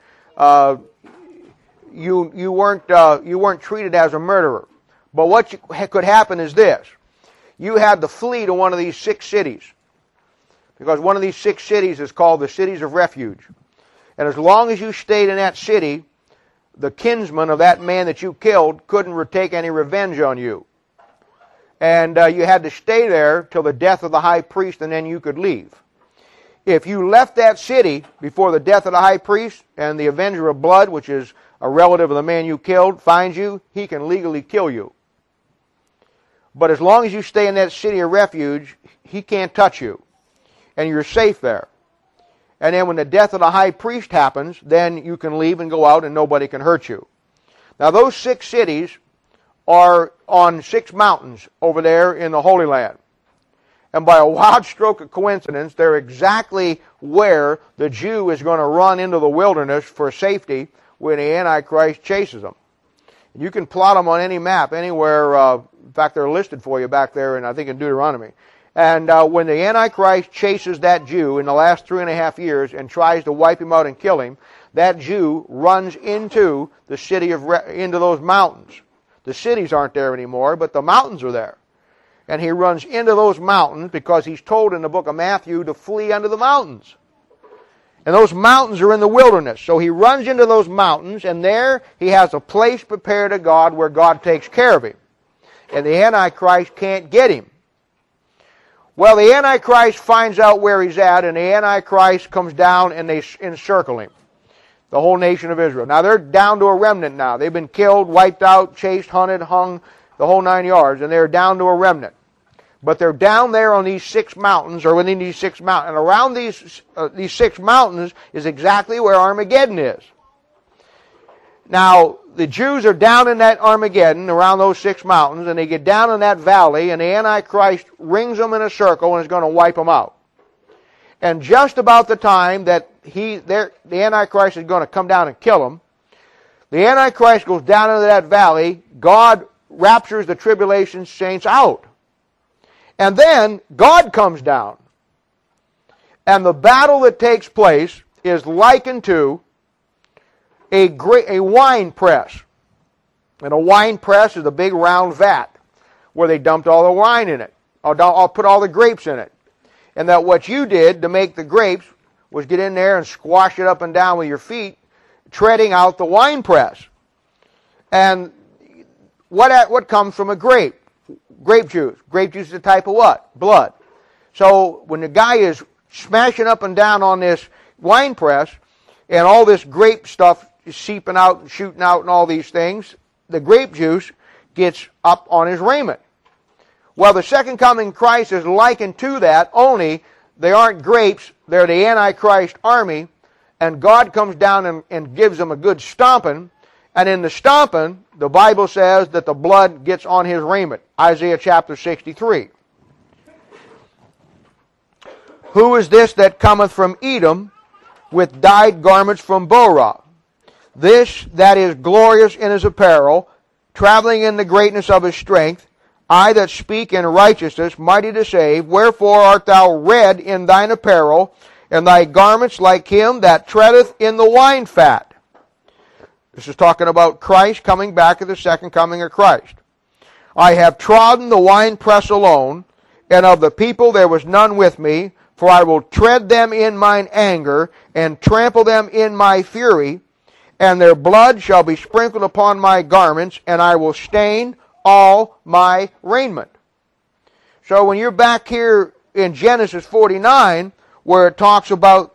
you weren't treated as a murderer. But what could happen is this. You had to flee to one of these 6 cities, because one of these 6 cities is called the cities of refuge. And as long as you stayed in that city, the kinsman of that man that you killed couldn't take any revenge on you. And you had to stay there till the death of the high priest, and then you could leave. If you left that city before the death of the high priest, and the avenger of blood, which is a relative of the man you killed, finds you, he can legally kill you. But as long as you stay in that city of refuge, he can't touch you. And you're safe there. And then when the death of the high priest happens, then you can leave and go out and nobody can hurt you. Now those 6 cities are on 6 mountains over there in the Holy Land. And by a wild stroke of coincidence, they're exactly where the Jew is going to run into the wilderness for safety when the Antichrist chases them. You can plot them on any map, anywhere. In fact, they're listed for you back there, I think in Deuteronomy. And when the Antichrist chases that Jew in the last 3.5 years and tries to wipe him out and kill him, that Jew runs into the city into those mountains. The cities aren't there anymore, but the mountains are there. And he runs into those mountains because he's told in the book of Matthew to flee unto the mountains. And those mountains are in the wilderness. So he runs into those mountains, and there he has a place prepared to God where God takes care of him. And the Antichrist can't get him. Well, the Antichrist finds out where he's at, and the Antichrist comes down and they encircle him. The whole nation of Israel. Now they're down to a remnant now. They've been killed, wiped out, chased, hunted, hung, the whole 9 yards, and they're down to a remnant. But they're down there on these 6 mountains, or within these 6 mountains. And around these 6 mountains is exactly where Armageddon is. Now, the Jews are down in that Armageddon, around those 6 mountains, and they get down in that valley, and the Antichrist rings them in a circle and is going to wipe them out. And just about the time that the Antichrist is going to come down and kill them, the Antichrist goes down into that valley, God raptures the tribulation saints out. And then God comes down. And the battle that takes place is likened to a wine press. And a wine press is a big round vat where they dumped all the wine in it. I'll put all the grapes in it. And that what you did to make the grapes was get in there and squash it up and down with your feet, treading out the wine press. And what comes from a grape? Grape juice. Grape juice is a type of what? Blood. So when the guy is smashing up and down on this wine press, and all this grape stuff is seeping out and shooting out and all these things, the grape juice gets up on his raiment. Well, the second coming of Christ is likened to that, only they aren't grapes, they're the Antichrist army, and God comes down and gives them a good stomping, and in the stomping, the Bible says that the blood gets on his raiment. Isaiah chapter 63. Who is this that cometh from Edom with dyed garments from Borah? This that is glorious in his apparel, traveling in the greatness of his strength, I that speak in righteousness, mighty to save. Wherefore art thou red in thine apparel, and thy garments like him that treadeth in the wine fat? This is talking about Christ coming back at the second coming of Christ. I have trodden the winepress alone, and of the people there was none with me, for I will tread them in mine anger, and trample them in my fury, and their blood shall be sprinkled upon my garments, and I will stain all my raiment. So when you're back here in Genesis 49, where it talks about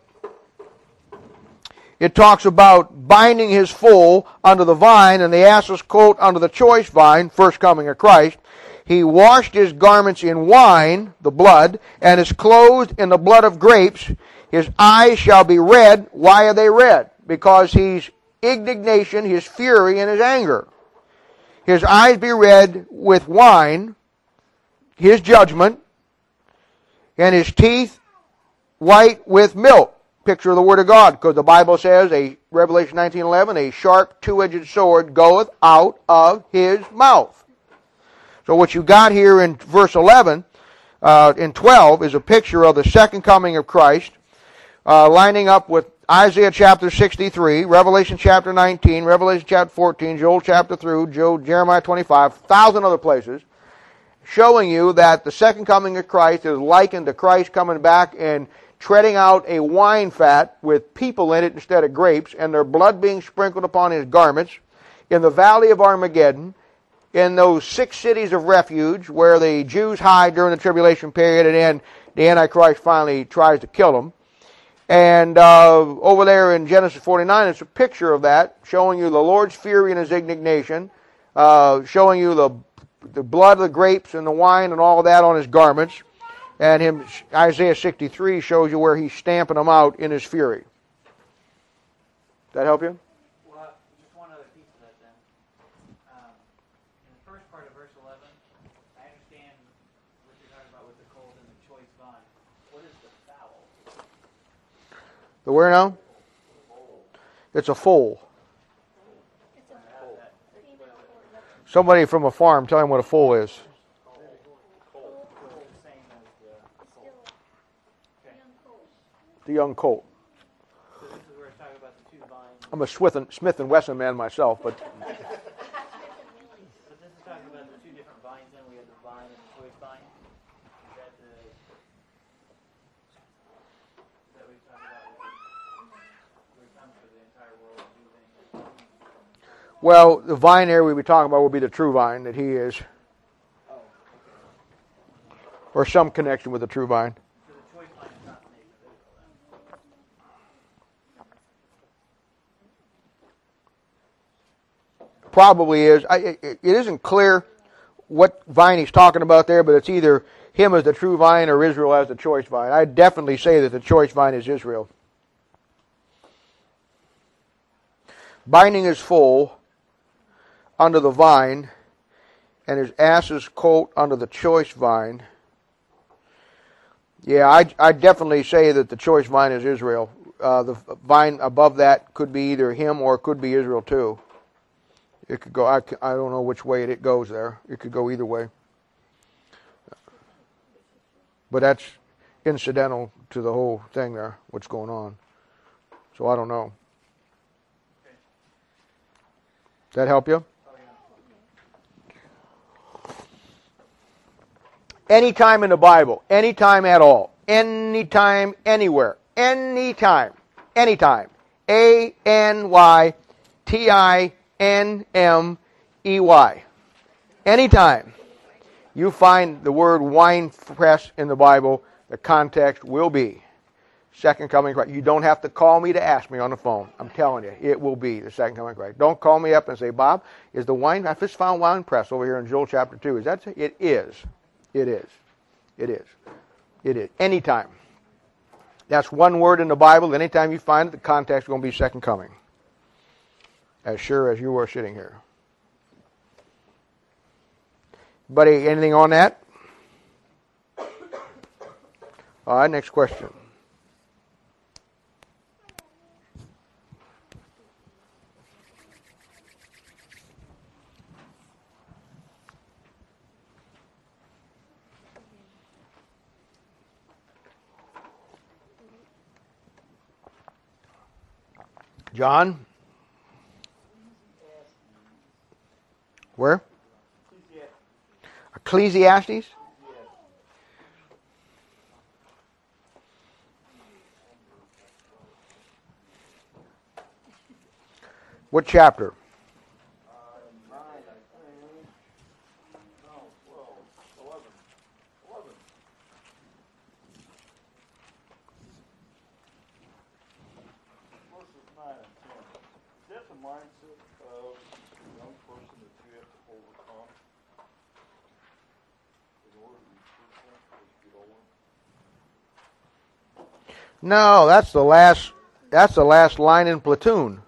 binding his foal under the vine and the ass's coat under the choice vine, first coming of Christ, he washed his garments in wine, the blood, and is clothed in the blood of grapes. His eyes shall be red. Why are they red? Because his indignation, his fury, and his anger. His eyes be red with wine, his judgment, and his teeth white with milk. Picture of the Word of God, because the Bible says, Revelation 19:11, a sharp two-edged sword goeth out of his mouth. So what you got here in verse 11 and 12 is a picture of the second coming of Christ, lining up with Isaiah chapter 63, Revelation chapter 19, Revelation chapter 14, Joel chapter 3, Jeremiah 25, 1,000 other places, showing you that the second coming of Christ is likened to Christ coming back and treading out a wine fat with people in it instead of grapes, and their blood being sprinkled upon his garments in the valley of Armageddon, in those 6 cities of refuge where the Jews hide during the tribulation period, and then the Antichrist finally tries to kill them. And over there in Genesis 49, it's a picture of that, showing you the Lord's fury and his indignation, showing you the blood of the grapes and the wine and all of that on his garments. And Isaiah 63 shows you where he's stamping them out in his fury. Does that help you? Well, just one other piece of that then. In the first part of verse 11, I understand what you're talking about with the cold and the choice vine. What is the fowl? The where now? It's a foal. Somebody from a farm, tell him what a foal is. The young colt. So this is where it's talking about the two vines. I'm a Smith and Wesson man myself, but But this is talking about the two different vines. Then we have the vine and the choice vine. Is that what we talking about? Where it comes for the entire world to do things. well, the vine there we be talking about will be the true vine that he is, or some connection with the true vine. So the choice vine is not the nation of Israel then. Probably is. It isn't clear what vine he's talking about there, but it's either him as the true vine or Israel as the choice vine. I'd definitely say that the choice vine is Israel. Binding his foal under the vine, and his ass's coat under the choice vine. Yeah, I'd definitely say that the choice vine is Israel. The vine above that could be either him or it could be Israel too. It could go, I don't know which way it goes there. It could go either way. But that's incidental to the whole thing there, what's going on. So I don't know. That help you? Anytime in the Bible, anytime at all, anytime, anywhere, anytime, anytime. A-N-Y-T-I-N-M-E-Y. Anytime you find the word winepress in the Bible, the context will be second coming of Christ. You don't have to call me to ask me on the phone. I'm telling you, it will be the second coming of Christ. Don't call me up and say, Bob, is the wine, I just found winepress over here in Joel chapter 2. Is that it? It is. It is. It is. It is. Anytime. That's one word in the Bible. Anytime you find it, the context is going to be second coming. As sure as you are sitting here. Buddy, anything on that? All right, next question. John? Where? Ecclesiastes? What chapter? 9, I think. No, 12, 11. 11. Verses 9 and 10. Is that the mindset of a young person that you have to overcome in order to be fruitful as you get older? No, that's the last line in Platoon.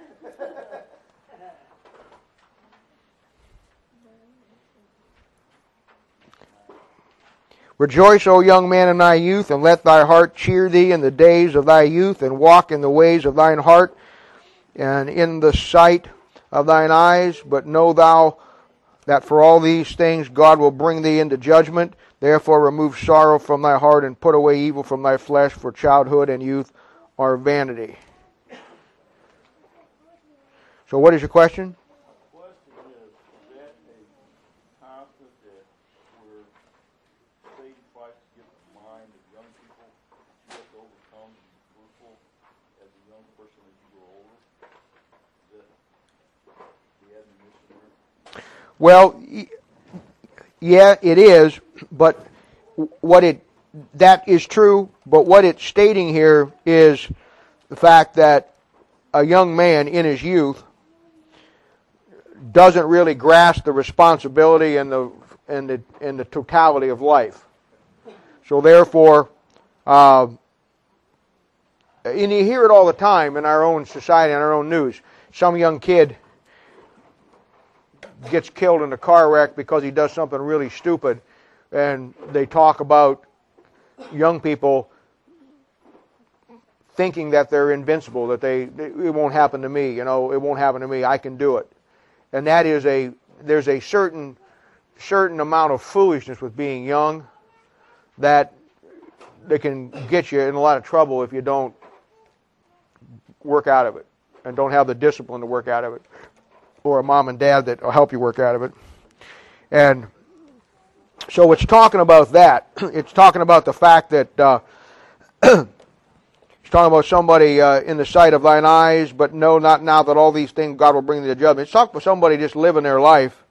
Rejoice, O young man, in thy youth, and let thy heart cheer thee in the days of thy youth, and walk in the ways of thine heart, and in the sight of thine eyes. But know thou that for all these things God will bring thee into judgment. Therefore remove sorrow from thy heart, and put away evil from thy flesh, for childhood and youth are vanity. So what is your question? The question is that a constant that where Satan tries to get the mind of young people that you have to overcome and be fruitful as a young person as you grow older? Is that the admonition there? Well, yeah, it is, but that is true, but what it's stating here is the fact that a young man in his youth doesn't really grasp the responsibility and the totality of life. So therefore, and you hear it all the time in our own society, in our own news. Some young kid gets killed in a car wreck because he does something really stupid, and they talk about young people thinking that they're invincible, that it won't happen to me, it won't happen to me, I can do it. And that is there's a certain amount of foolishness with being young that they can get you in a lot of trouble if you don't work out of it and don't have the discipline to work out of it, or a mom and dad that will help you work out of it. And so it's talking about that. It's talking about the fact that it's talking about somebody in the sight of thine eyes, but know not now that all these things God will bring thee to judgment. It's talking about somebody just living their life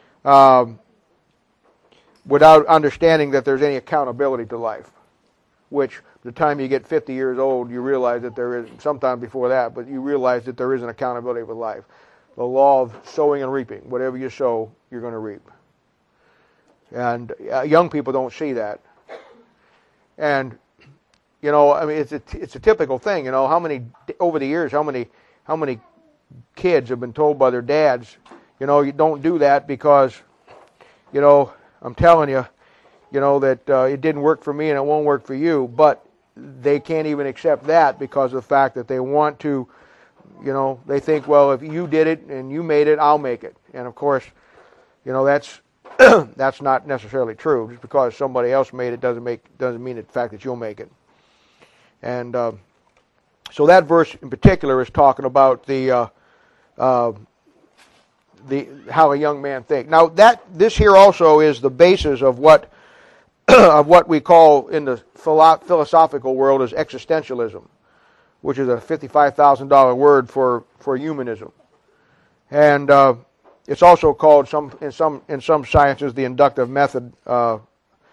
without understanding that there's any accountability to life, which the time you get 50 years old, you realize that there is, sometime before that, but you realize that there is an accountability with life. The law of sowing and reaping. Whatever you sow, you're going to reap. And young people don't see that. And, it's a typical thing. How many, over the years, how many kids have been told by their dads, you don't do that because, I'm telling you, that it didn't work for me and it won't work for you. But they can't even accept that because of the fact that they want to, they think, well, if you did it and you made it, I'll make it. And of course, that's that's not necessarily true. Just because somebody else made it doesn't mean the fact that you'll make it. And so that verse in particular is talking about the how a young man thinks. Now this here also is the basis of what of what we call in the philosophical world as existentialism, which is a $55,000 word for humanism. And it's also called in some sciences the inductive method. The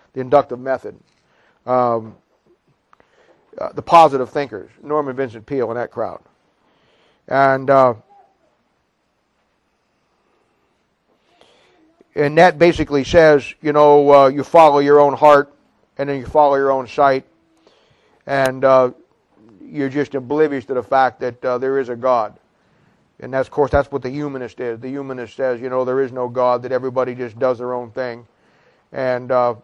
positive thinkers, Norman Vincent Peale and that crowd. And that basically says, you follow your own heart, and then you follow your own sight, and you're just oblivious to the fact that there is a God. And that's, of course, that's what the humanist is. The humanist says, there is no God, that everybody just does their own thing. And, and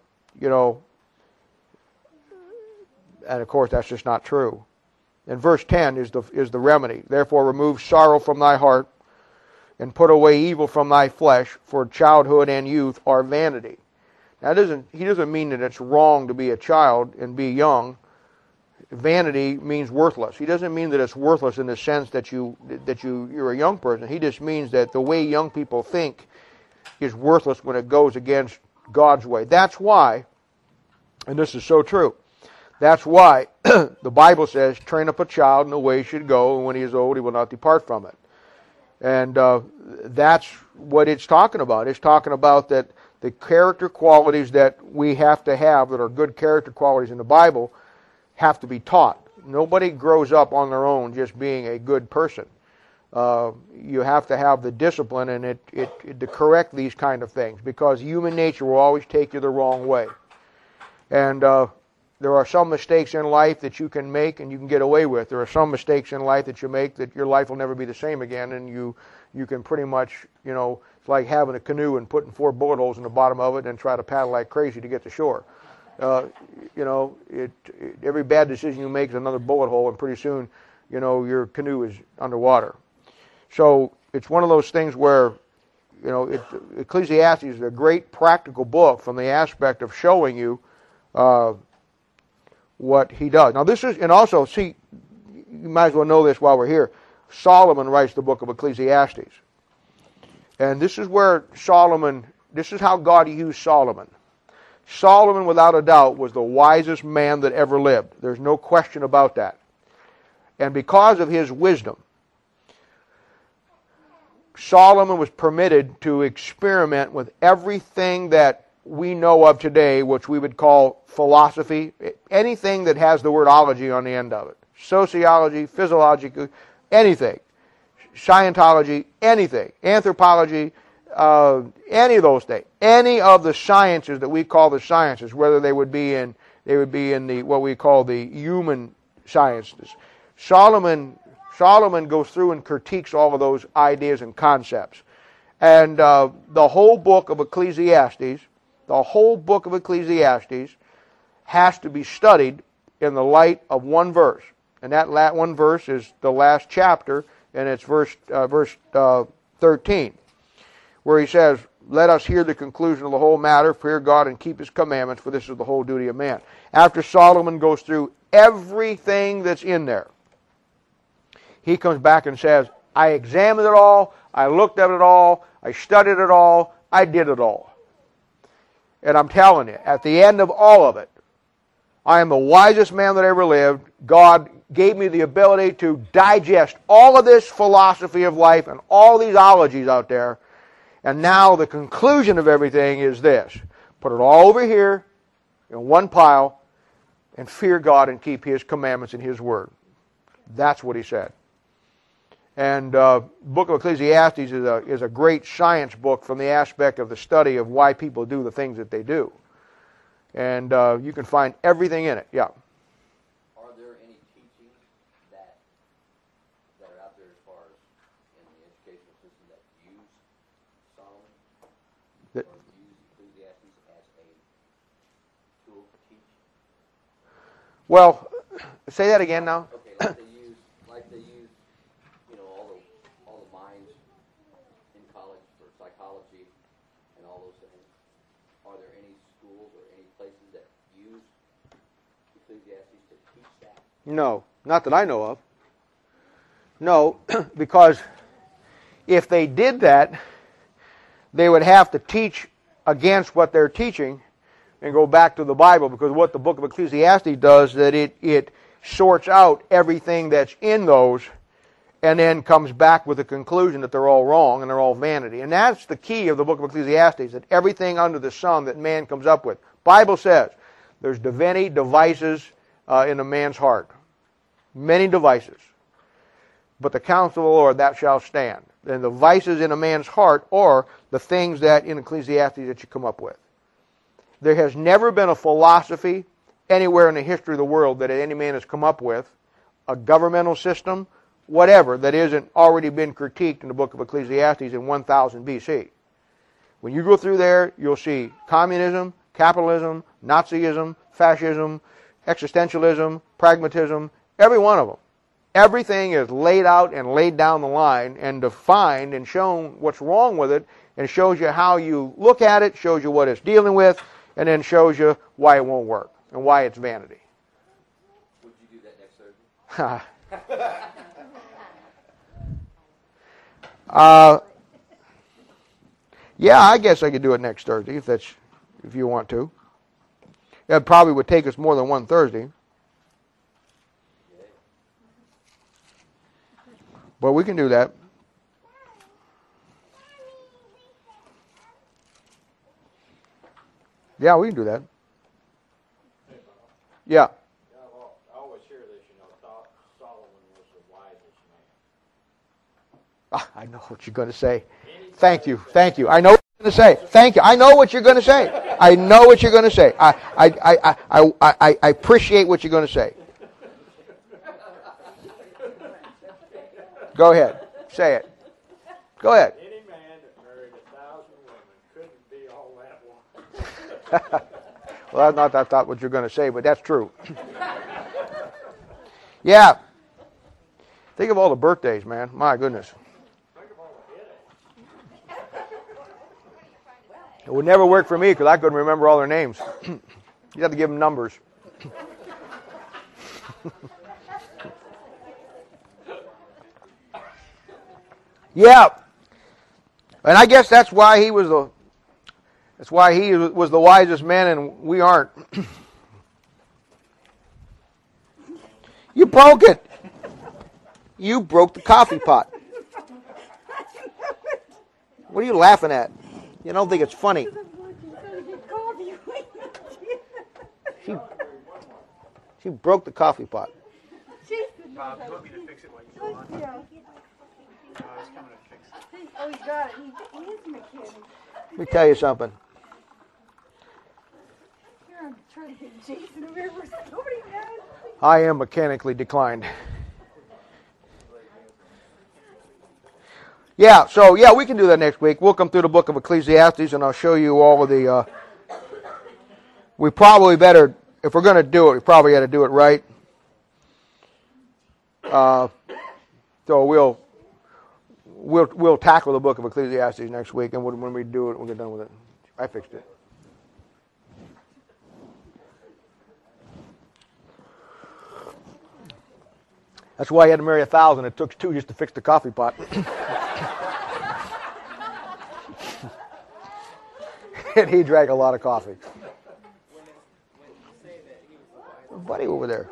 of course, that's just not true. And verse 10 is the remedy. Therefore, remove sorrow from thy heart, and put away evil from thy flesh, for childhood and youth are vanity. Now, he doesn't mean that it's wrong to be a child and be young. Vanity means worthless. He doesn't mean that it's worthless in the sense that you're a young person. He just means that the way young people think is worthless when it goes against God's way. That's why, and this is so true, that's why the Bible says, train up a child in the way he should go, and when he is old, he will not depart from it. And that's what it's talking about. It's talking about that the character qualities that we have to have, that are good character qualities in the Bible, have to be taught. Nobody grows up on their own just being a good person. You have to have the discipline and to correct these kind of things, because human nature will always take you the wrong way. And there are some mistakes in life that you can make and you can get away with. There are some mistakes in life that you make that your life will never be the same again, and you can pretty much, it's like having a canoe and putting 4 bullet holes in the bottom of it and try to paddle like crazy to get to shore. Every bad decision you make is another bullet hole, and pretty soon, your canoe is underwater. So it's one of those things where, Ecclesiastes is a great practical book from the aspect of showing you what he does. Now this is, and also, see, you might as well know this while we're here. Solomon writes the book of Ecclesiastes. And this is where this is how God used Solomon. Solomon, without a doubt, was the wisest man that ever lived. There's no question about that. And because of his wisdom, Solomon was permitted to experiment with everything that we know of today, which we would call philosophy, anything that has the word ology on the end of it. Sociology, physiology, anything. Scientology, anything. Anthropology, any of those things. Any of the sciences that we call the sciences, whether they would be in the what we call the human sciences. Solomon goes through and critiques all of those ideas and concepts. And the whole book of Ecclesiastes has to be studied in the light of one verse. And that one verse is the last chapter, and it's verse 13, where he says, let us hear the conclusion of the whole matter, fear God and keep his commandments, for this is the whole duty of man. After Solomon goes through everything that's in there, he comes back and says, I examined it all, I looked at it all, I studied it all, I did it all. And I'm telling you, at the end of all of it, I am the wisest man that ever lived. God gave me the ability to digest all of this philosophy of life and all these ologies out there. And now the conclusion of everything is this. Put it all over here in one pile and fear God and keep his commandments and his word. That's what he said. And the book of Ecclesiastes is a great science book from the aspect of the study of why people do the things that they do. And you can find everything in it. Yeah. Are there any teachings that are out there as far as in the educational system that use Solomon or use Ecclesiastes as a tool to teach? Well, say that again now. Okay, like they use, all the minds in college for psychology and all those things. Are there any schools or any places that use Ecclesiastes to teach that? No, not that I know of. No, because if they did that, they would have to teach against what they're teaching, and go back to the Bible, because what the book of Ecclesiastes does, that it sorts out everything that's in those and then comes back with a conclusion that they're all wrong and they're all vanity. And that's the key of the book of Ecclesiastes, that everything under the sun that man comes up with. Bible says there's many devices in a man's heart. Many devices. But the counsel of the Lord, that shall stand. And the vices in a man's heart are the things that in Ecclesiastes that you come up with. There has never been a philosophy anywhere in the history of the world that any man has come up with, a governmental system, whatever, that isn't already been critiqued in the book of Ecclesiastes in 1000 BC. When you go through there, you'll see communism, capitalism, Nazism, fascism, existentialism, pragmatism, every one of them. Everything is laid out and laid down the line and defined and shown what's wrong with it, and shows you how you look at it, shows you what it's dealing with, and then shows you why it won't work and why it's vanity. Would you do that next Thursday? Yeah, I guess I could do it next Thursday if you want to. It probably would take us more than one Thursday. But we can do that. Yeah, we can do that. Yeah. I always hear this, Solomon was the wisest man. I know what you're going to say. Thank you. I know what you're going to say. Thank you. I know what you're going to say. I know what you're going to say. I appreciate what you're going to say. Go ahead. Say it. Go ahead. Any man that married 1,000 women couldn't be all that one. Well, that's not what you're going to say, but that's true. Yeah. Think of all the birthdays, man. My goodness. It would never work for me because I couldn't remember all their names. You have to give them numbers. Yeah. And I guess that's why he was the wisest man and we aren't. You broke it. You broke the coffee pot. What are you laughing at? You don't think it's funny. She broke the coffee pot. Bob, do you want me to fix it while you go on? Yeah. I was coming to fix it. Oh, he got it. He is a mechanic. Let me tell you something. Here I'm trying to get Jason over here. Nobody knows. I am mechanically declined. Yeah, so yeah, we can do that next week. We'll come through the book of Ecclesiastes and I'll show you all of the, we probably better, if we're going to do it, we probably got to do it right. So we'll tackle the book of Ecclesiastes next week, and when we do it, we'll get done with it. I fixed it. That's why he had to marry 1,000. It took 2 just to fix the coffee pot. And he drank a lot of coffee. Buddy over there.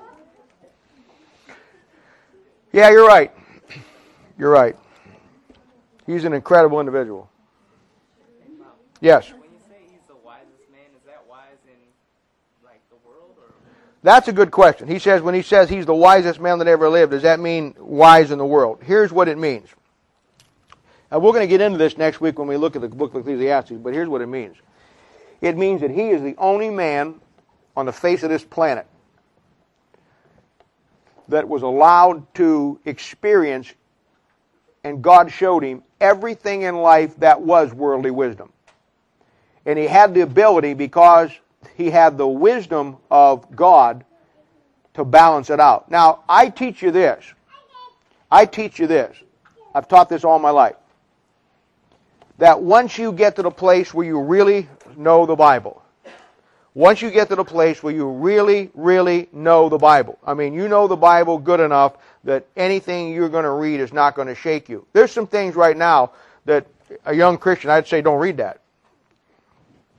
Yeah, you're right. You're right. He's an incredible individual. Yes. When you say he's the wisest man, is that wise in like the world, or? That's a good question. He says when he says he's the wisest man that ever lived, does that mean wise in the world? Here's what it means. Now we're going to get into this next week when we look at the book of Ecclesiastes, but here's what it means. It means that he is the only man on the face of this planet that was allowed to experience, and God showed him everything in life that was worldly wisdom. And he had the ability, because he had the wisdom of God, to balance it out. Now, I teach you this. I've taught this all my life. That once you get to the place where you really know the Bible, once you get to the place where you really, really know the Bible, I mean, you know the Bible good enough that anything you're going to read is not going to shake you. There's some things right now that a young Christian, I'd say don't read that.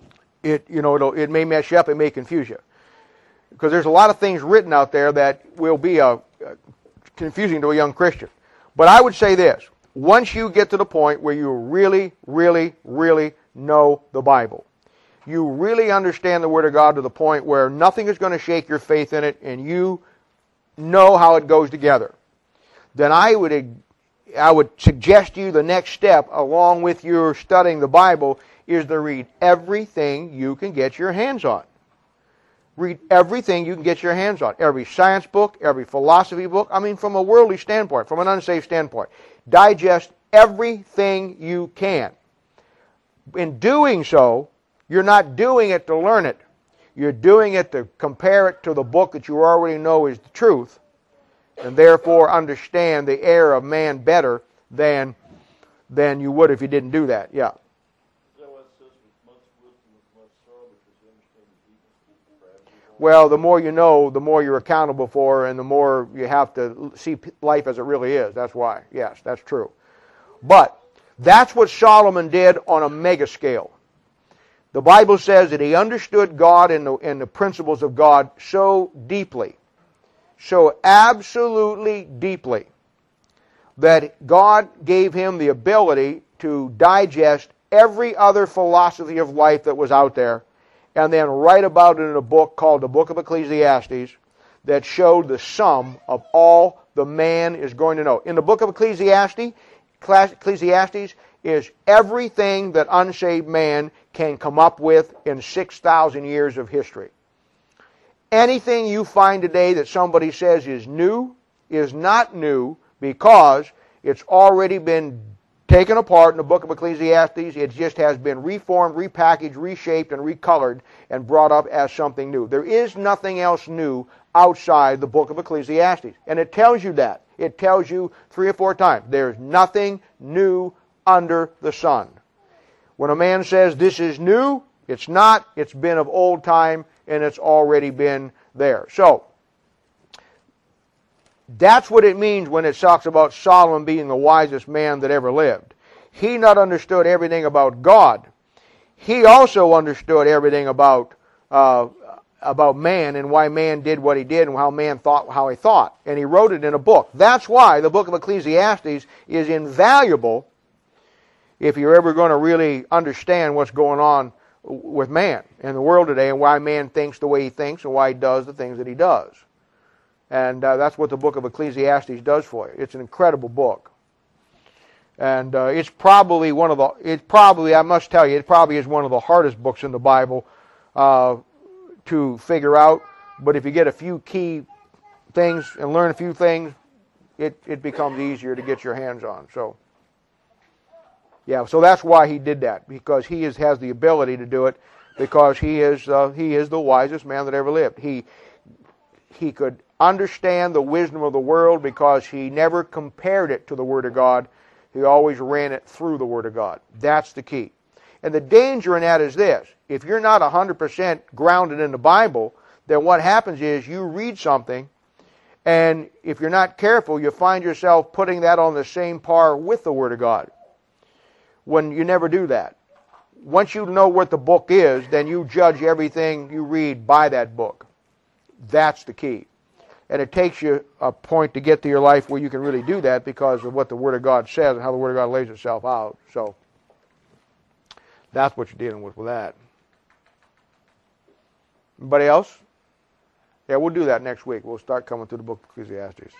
it may mess you up, it may confuse you. Because there's a lot of things written out there that will be confusing to a young Christian. But I would say this, once you get to the point where you really, really, really know the Bible, you really understand the Word of God to the point where nothing is going to shake your faith in it, and you know how it goes together, then I would suggest you the next step along with your studying the Bible is to read everything you can get your hands on. Read everything you can get your hands on. Every science book, every philosophy book. I mean, from a worldly standpoint, from an unsaved standpoint. Digest everything you can. In doing so, you're not doing it to learn it. You're doing it to compare it to the book that you already know is the truth, and therefore understand the error of man better than you would if you didn't do that. Yeah. Is that what it says, with much wisdom, with much sorrow, because you understand the deepness of the gravity? Well, the more you know, the more you're accountable for, and the more you have to see life as it really is. That's why. Yes, that's true. But that's what Solomon did on a mega scale. The Bible says that he understood God and the principles of God so deeply, so absolutely deeply, that God gave him the ability to digest every other philosophy of life that was out there, and then write about it in a book called the Book of Ecclesiastes that showed the sum of all the man is going to know. In the book of Ecclesiastes is everything that unsaved man can come up with in 6,000 years of history. Anything you find today that somebody says is new is not new because it's already been taken apart in the book of Ecclesiastes. It just has been reformed, repackaged, reshaped, and recolored and brought up as something new. There is nothing else new outside the book of Ecclesiastes. And it tells you that. It tells you 3 or 4 times. There's nothing new under the sun. When a man says this is new, it's not. It's been of old time, and it's already been there. So, that's what it means when it talks about Solomon being the wisest man that ever lived. He not understood everything about God. He also understood everything about man and why man did what he did and how man thought how he thought. And he wrote it in a book. That's why the book of Ecclesiastes is invaluable if you're ever going to really understand what's going on with man in the world today and why man thinks the way he thinks and why he does the things that he does. And that's what the book of Ecclesiastes does for you. It's an incredible book. And it's probably I must tell you, it probably is one of the hardest books in the Bible to figure out. But if you get a few key things and learn a few things, it becomes easier to get your hands on. So, yeah, so that's why he did that, because he has the ability to do it, because he is the wisest man that ever lived. He could understand the wisdom of the world because he never compared it to the Word of God. He always ran it through the Word of God. That's the key. And the danger in that is this. If you're not 100% grounded in the Bible, then what happens is you read something, and if you're not careful, you find yourself putting that on the same par with the Word of God, when you never do that. Once you know what the book is, then you judge everything you read by that book. That's the key. And it takes you a point to get to your life where you can really do that because of what the Word of God says and how the Word of God lays itself out. So, that's what you're dealing with that. Anybody else? Yeah, we'll do that next week. We'll start coming through the book of Ecclesiastes.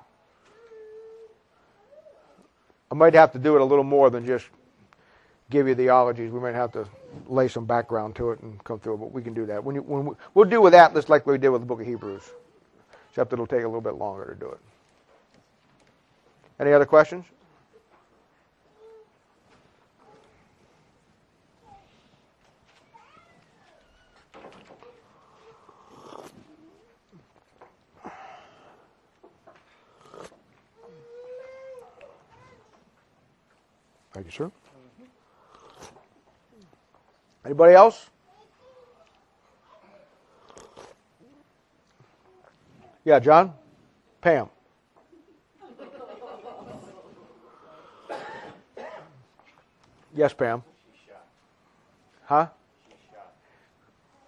I might have to do it a little more than just give you theologies. We might have to lay some background to it and come through, but we can do that. We'll do with that just like we did with the book of Hebrews, except it'll take a little bit longer to do it. Any other questions? Thank you, sir. Anybody else? Yeah, John? Pam? Yes, Pam? Huh?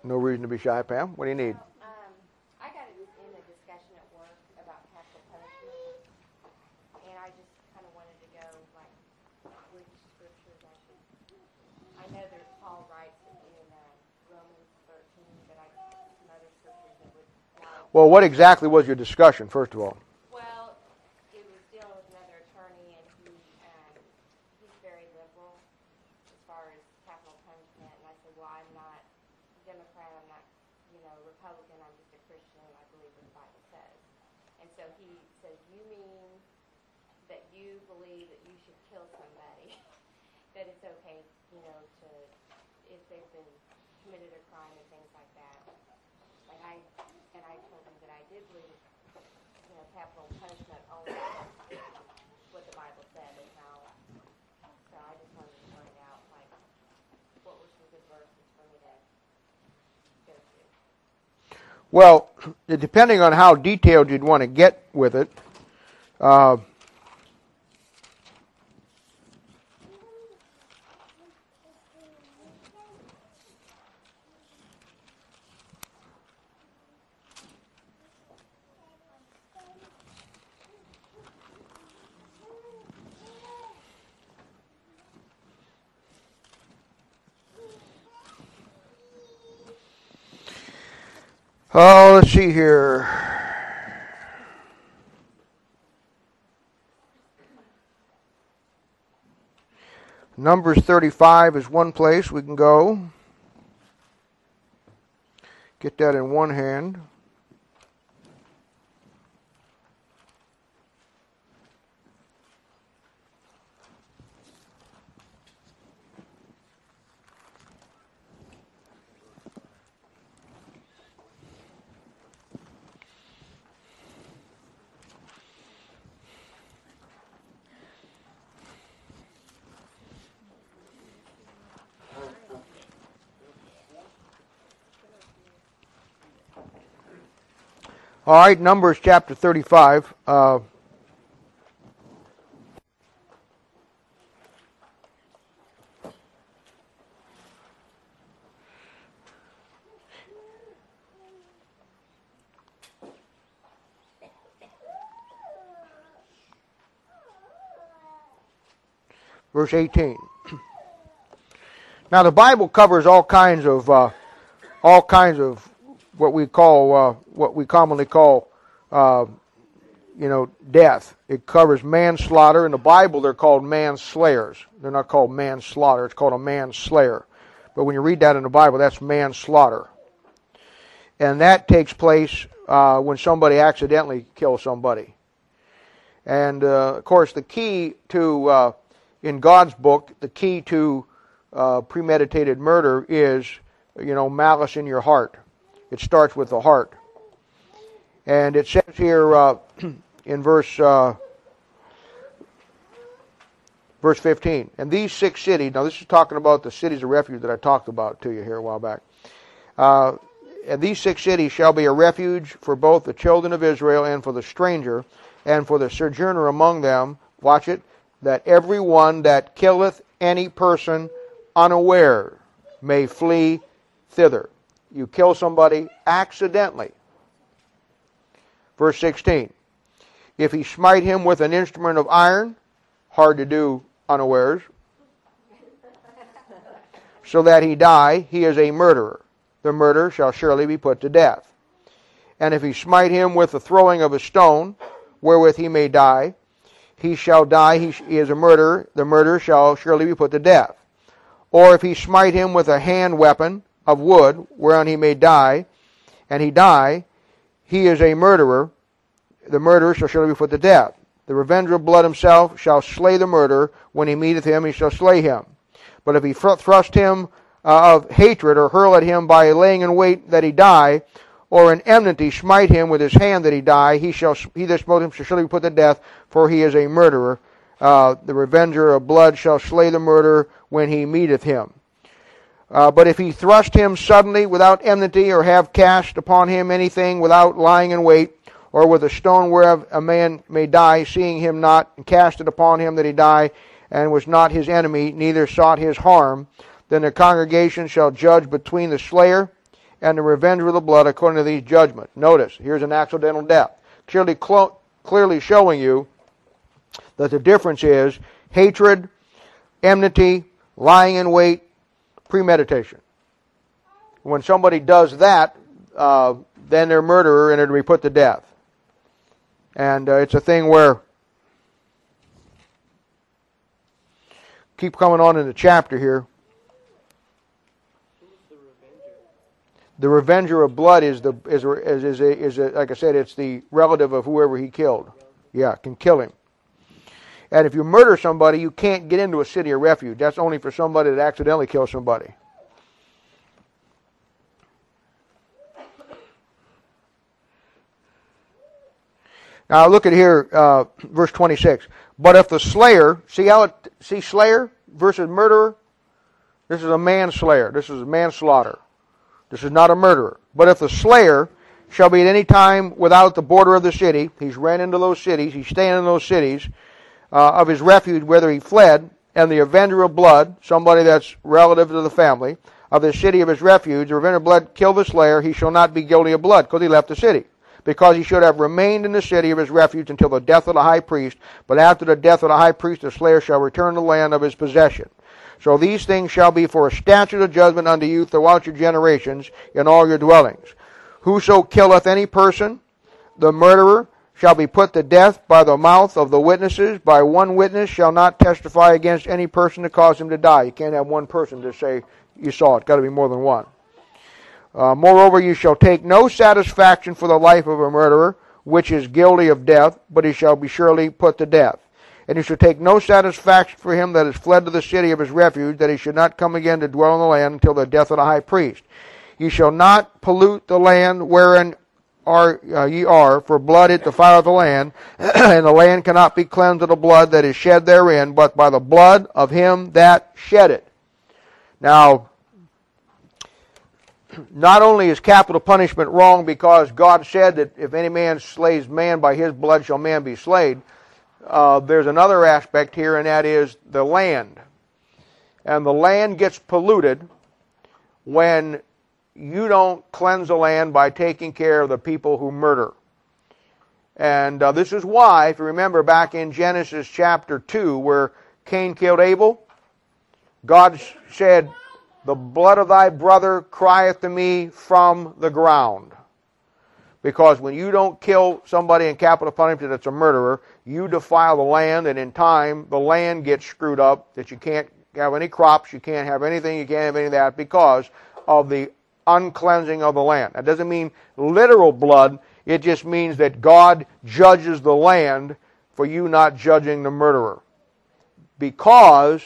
No reason to be shy, Pam. What do you need? I got in a discussion at work about capital punishment, and I just kind of wanted to go, like, which scriptures I should. I know there's Paul writes in Romans 13, but I some other scriptures that would. Well, what exactly was your discussion, first of all? Well, it was dealing with another attorney, and he's very liberal as far as capital punishment. And I said, well, I'm not Democrat, I'm not, Republican, I'm just a Christian, and I believe what the Bible says. And so he says, you mean that you believe that you should kill somebody, that it's okay, to, if they've been committed a crime and things like that. And I told him that I did believe, capital punishment only what the Bible said and how. So I just wanted to find out, like, what were some good verses for me to go to. Well, depending on how detailed you'd want to get with it, let's see here. Numbers 35 is one place we can go. Get that in one hand. All right, Numbers chapter 35. Verse 18. Now the Bible covers all kinds of what we commonly call, death. It covers manslaughter. In the Bible, they're called manslayers. They're not called manslaughter. It's called a manslayer. But when you read that in the Bible, that's manslaughter. And that takes place when somebody accidentally kills somebody. And, of course, the key to, in God's book, the key to premeditated murder is, malice in your heart. It starts with the heart. And it says here in verse 15, and these 6 cities, now this is talking about the cities of refuge that I talked about to you here a while back. And these 6 cities shall be a refuge for both the children of Israel and for the stranger and for the sojourner among them, watch it, that every one that killeth any person unaware may flee thither. You kill somebody accidentally. Verse 16. If he smite him with an instrument of iron, hard to do unawares, so that he die, he is a murderer. The murderer shall surely be put to death. And if he smite him with the throwing of a stone, wherewith he may die, he shall die, he is a murderer, the murderer shall surely be put to death. Or if he smite him with a hand weapon of wood, whereon he may die, and he die, he is a murderer, the murderer shall surely be put to death. The revenger of blood himself shall slay the murderer, when he meeteth him, he shall slay him. But if he thrust him of hatred, or hurl at him by laying in wait that he die, or in enmity smite him with his hand that he die, he that smote him shall surely be put to death, for he is a murderer. The revenger of blood shall slay the murderer when he meeteth him. But if he thrust him suddenly without enmity, or have cast upon him anything without lying in wait, or with a stone whereof a man may die, seeing him not, and cast it upon him that he die, and was not his enemy, neither sought his harm, then the congregation shall judge between the slayer and the revenger of the blood according to these judgments. Notice, here's an accidental death. Clearly showing you that the difference is hatred, enmity, lying in wait, premeditation. When somebody does that, then they're a murderer and it'll be put to death. And it's a thing where, keep coming on in the chapter here. The revenger of blood is like I said, it's the relative of whoever he killed. Yeah, can kill him. And if you murder somebody, you can't get into a city of refuge. That's only for somebody that accidentally kills somebody. Now look at here, verse 26. But if the slayer, see slayer versus murderer? This is a manslayer. This is a manslaughter. This is not a murderer. But if the slayer shall be at any time without the border of the city, he's ran into those cities, he's staying in those cities, of his refuge, whether he fled, and the avenger of blood, somebody that's relative to the family, of the city of his refuge, the avenger of blood kill the slayer, he shall not be guilty of blood, because he left the city. Because he should have remained in the city of his refuge until the death of the high priest, but after the death of the high priest, the slayer shall return to the land of his possession. So these things shall be for a statute of judgment unto you throughout your generations in all your dwellings. Whoso killeth any person, the murderer, shall be put to death by the mouth of the witnesses. By one witness shall not testify against any person to cause him to die. You can't have one person to say you saw it. It's got to be more than one. Moreover, you shall take no satisfaction for the life of a murderer, which is guilty of death, but he shall be surely put to death. And you shall take no satisfaction for him that is fled to the city of his refuge, that he should not come again to dwell in the land until the death of the high priest. Ye shall not pollute the land wherein ye are, for blood it defileth the land, and the land cannot be cleansed of the blood that is shed therein, but by the blood of him that shed it. Now, not only is capital punishment wrong because God said that if any man slays man, by his blood shall man be slain, there's another aspect here, and that is the land. And the land gets polluted when you don't cleanse the land by taking care of the people who murder. And this is why, if you remember back in Genesis chapter 2, where Cain killed Abel, God said, the blood of thy brother crieth to me from the ground. Because when you don't kill somebody in capital punishment that's a murderer, you defile the land, and in time, the land gets screwed up, that you can't have any crops, you can't have anything, you can't have any of that, because of the uncleansing of the land. That doesn't mean literal blood, it just means that God judges the land for you not judging the murderer. Because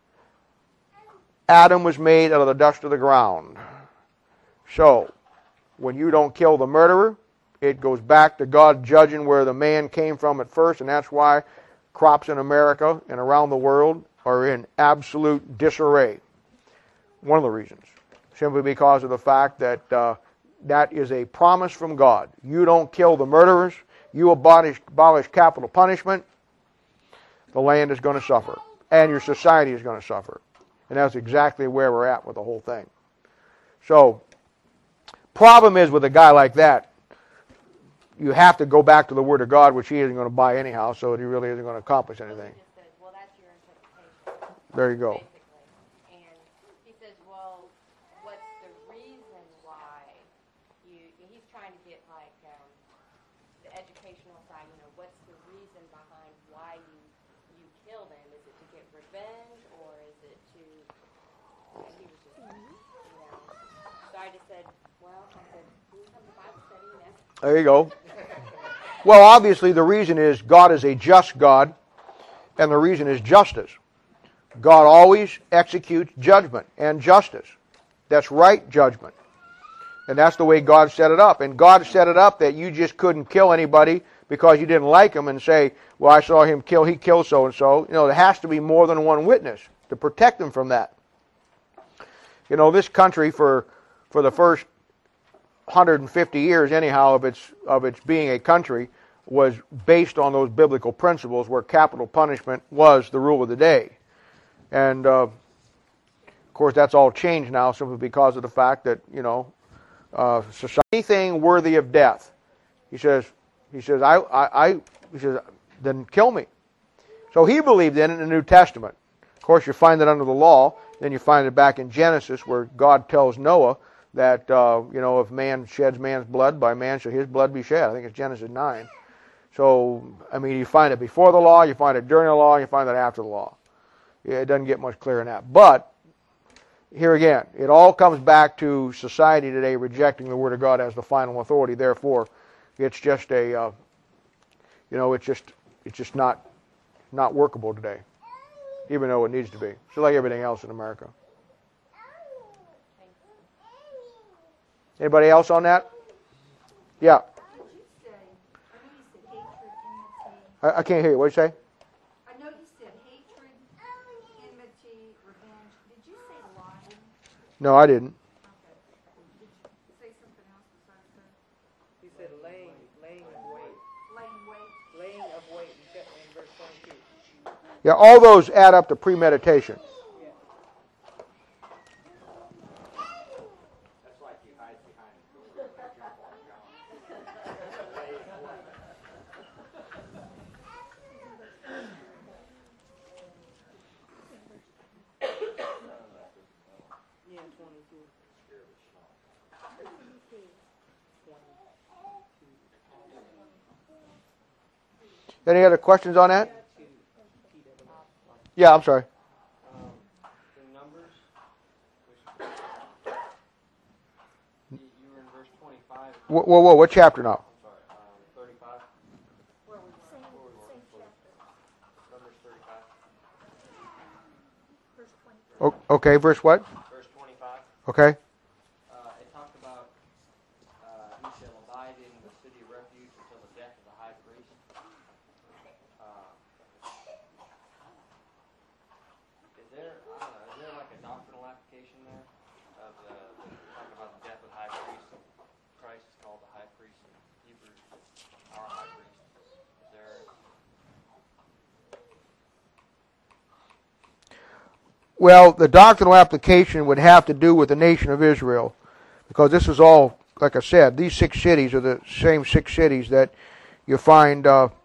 Adam was made out of the dust of the ground. So, when you don't kill the murderer, it goes back to God judging where the man came from at first, and that's why crops in America and around the world are in absolute disarray. One of the reasons. Simply because of the fact that that is a promise from God. You don't kill the murderers, you abolish capital punishment, the land is going to suffer. And your society is going to suffer. And that's exactly where we're at with the whole thing. So, problem is with a guy like that, you have to go back to the Word of God, which he isn't going to buy anyhow, so he really isn't going to accomplish anything. He just says, well, that's your interpretation. There you go. Basically. And he says, well, what's the reason why he's trying to get like the educational side, what's the reason behind why you killed him? Is it to get revenge, or is it to, he was just, so I just said, well, I said, you come to Bible study, There you go. Well, obviously the reason is God is a just God, and the reason is justice. God always executes judgment and justice. That's right judgment. And that's the way God set it up. And God set it up that you just couldn't kill anybody because you didn't like him and say, well, I saw him kill, he killed so-and-so. There has to be more than one witness to protect them from that. This country for the first 150 years anyhow of its being a country was based on those biblical principles where capital punishment was the rule of the day. And of course that's all changed now simply because of the fact that society, anything worthy of death. He says, then kill me. So he believed in it in the New Testament. Of course, you find it under the law. Then you find it back in Genesis, where God tells Noah that if man sheds man's blood, by man shall his blood be shed. I think it's Genesis 9. So I mean, you find it before the law, you find it during the law, you find it after the law. It doesn't get much clearer than that. But here again, it all comes back to society today rejecting the Word of God as the final authority. Therefore, it's just it's just not workable today, even though it needs to be. Just like everything else in America. Anybody else on that? Yeah. I can't hear you. What did you say? I know you said hatred, enmity, revenge. Did you say lying? No, I didn't. Okay. Did you say something else besides that? He said laying of weight. Laying weight. Laying of weight in verse 22. Yeah, all those add up to premeditation. That's like you hide behind Yeah, 22. Any other questions on that? Yeah, I'm sorry. In Numbers, you were in verse 25. Whoa, what chapter now? I'm sorry, 35. Same chapter. Numbers 35. Verse 20. Okay, verse what? Verse 25. Okay. It talked about he shall abide in the city of refuge until the death of the high priest. Is there like a doctrinal application there of talking about the death of the high priest? Christ is called the high priest in Hebrews, our high priest. Is there? Well, the doctrinal application would have to do with the nation of Israel, because this is all, like I said, these 6 cities are the same 6 cities that you find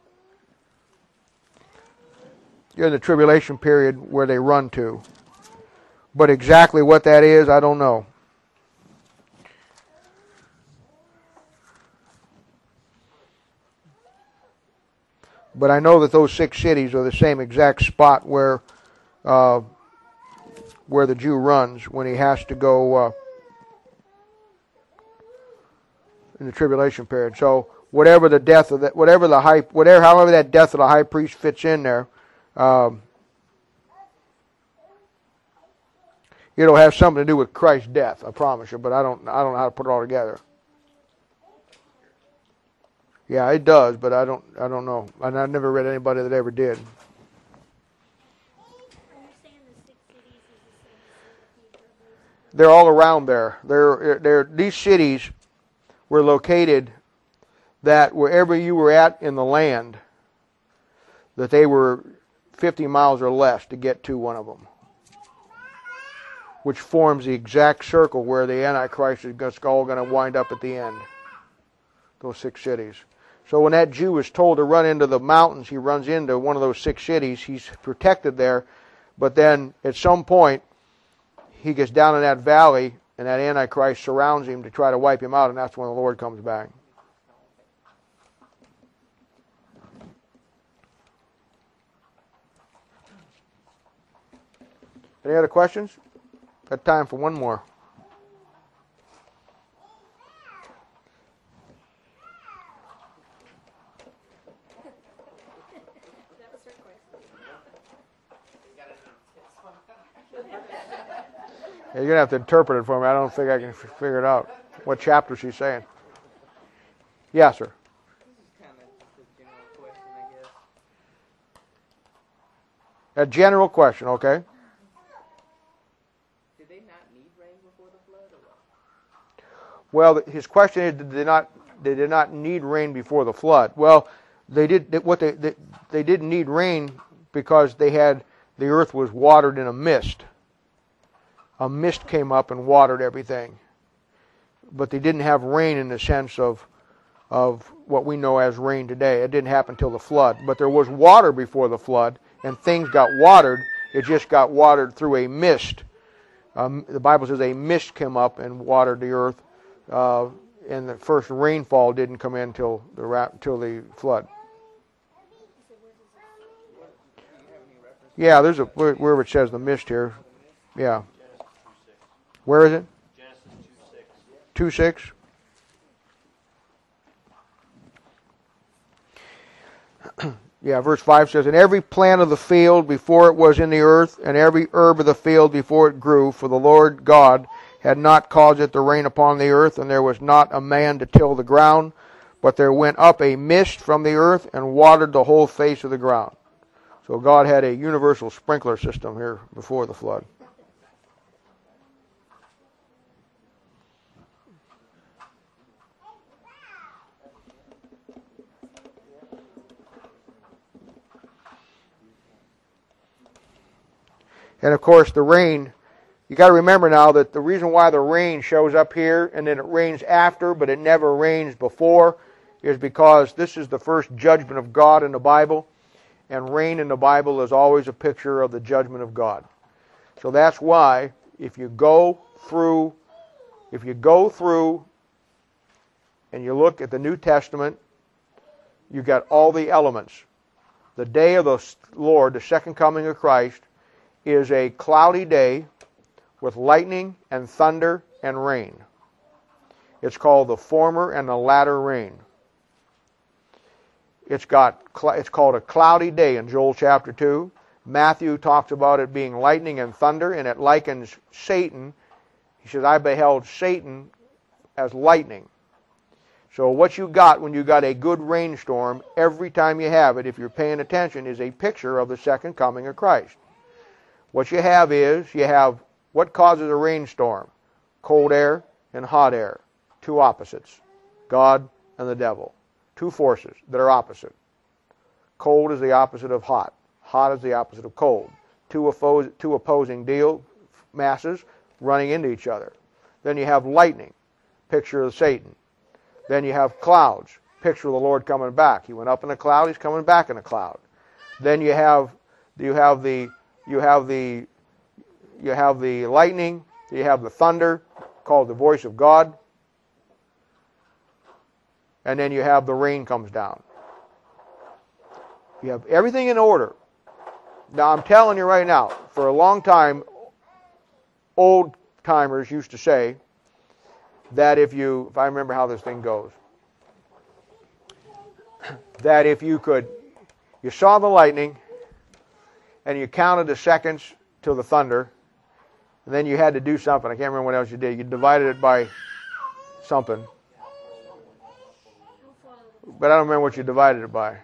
in the tribulation period where they run to. But exactly what that is, I don't know. But I know that those 6 cities are the same exact spot where the Jew runs when he has to go in the tribulation period. So however that death of the high priest fits in there, it'll have something to do with Christ's death, I promise you. But I don't know how to put it all together. Yeah, it does, but I don't know, and I've never read anybody that ever did. Are you saying the 6 cities is the same city? They're all around there. These cities were located that wherever you were at in the land, that they were 50 miles or less to get to one of them, which forms the exact circle where the Antichrist is all going to wind up at the end. Those 6 cities. So when that Jew is told to run into the mountains, he runs into one of those 6 cities. He's protected there, but then at some point, he gets down in that valley, and that Antichrist surrounds him to try to wipe him out, and that's when the Lord comes back. Any other questions? Got time for one more. That was her question. Yeah, you're going to have to interpret it for me. I don't think I can figure it out. What chapter she's saying. Yeah, sir. This is kind of just a general question, I guess. A general question, okay? Did they not need rain before the flood, or what? Well, his question is, did they not need rain before the flood? Well, they did. They didn't need rain because the earth was watered in a mist. A mist came up and watered everything. but they didn't have rain in the sense of what we know as rain today. It didn't happen until the flood. But there was water before the flood, and things got watered. It just got watered through a mist. The Bible says a mist came up and watered the earth, and the first rainfall didn't come in till the flood. Yeah, there's where it says the mist here. Yeah. Where is it? Genesis 2:6. Yeah, verse 5 says, "And every plant of the field before it was in the earth, and every herb of the field before it grew, for the Lord God had not caused it to rain upon the earth, and there was not a man to till the ground, but there went up a mist from the earth and watered the whole face of the ground." So God had a universal sprinkler system here before the flood. And of course the rain, you got to remember now that the reason why the rain shows up here and then it rains after but it never rains before is because this is the first judgment of God in the Bible, and rain in the Bible is always a picture of the judgment of God. So that's why if you go through and you look at the New Testament, you got all the elements. The day of the Lord, the second coming of Christ, is a cloudy day with lightning and thunder and rain. It's called the former and the latter rain. It's called a cloudy day in Joel chapter 2. Matthew talks about it being lightning and thunder, and it likens Satan. He says, "I beheld Satan as lightning." So what you got when you got a good rainstorm, every time you have it, if you're paying attention, is a picture of the second coming of Christ. What you have what causes a rainstorm? Cold air and hot air. Two opposites. God and the devil. Two forces that are opposite. Cold is the opposite of hot. Hot is the opposite of cold. Two opposing masses running into each other. Then you have lightning, picture of Satan. Then you have clouds, picture of the Lord coming back. He went up in a cloud, he's coming back in a cloud. Then you have the lightning, you have the thunder, called the voice of God, and then you have the rain comes down. You have everything in order. Now I'm telling you right now, for a long time, old timers used to say that if I remember how this thing goes, that if you saw the lightning, and you counted the seconds till the thunder, and then you had to do something. I can't remember what else you did. You divided it by something. But I don't remember what you divided it by.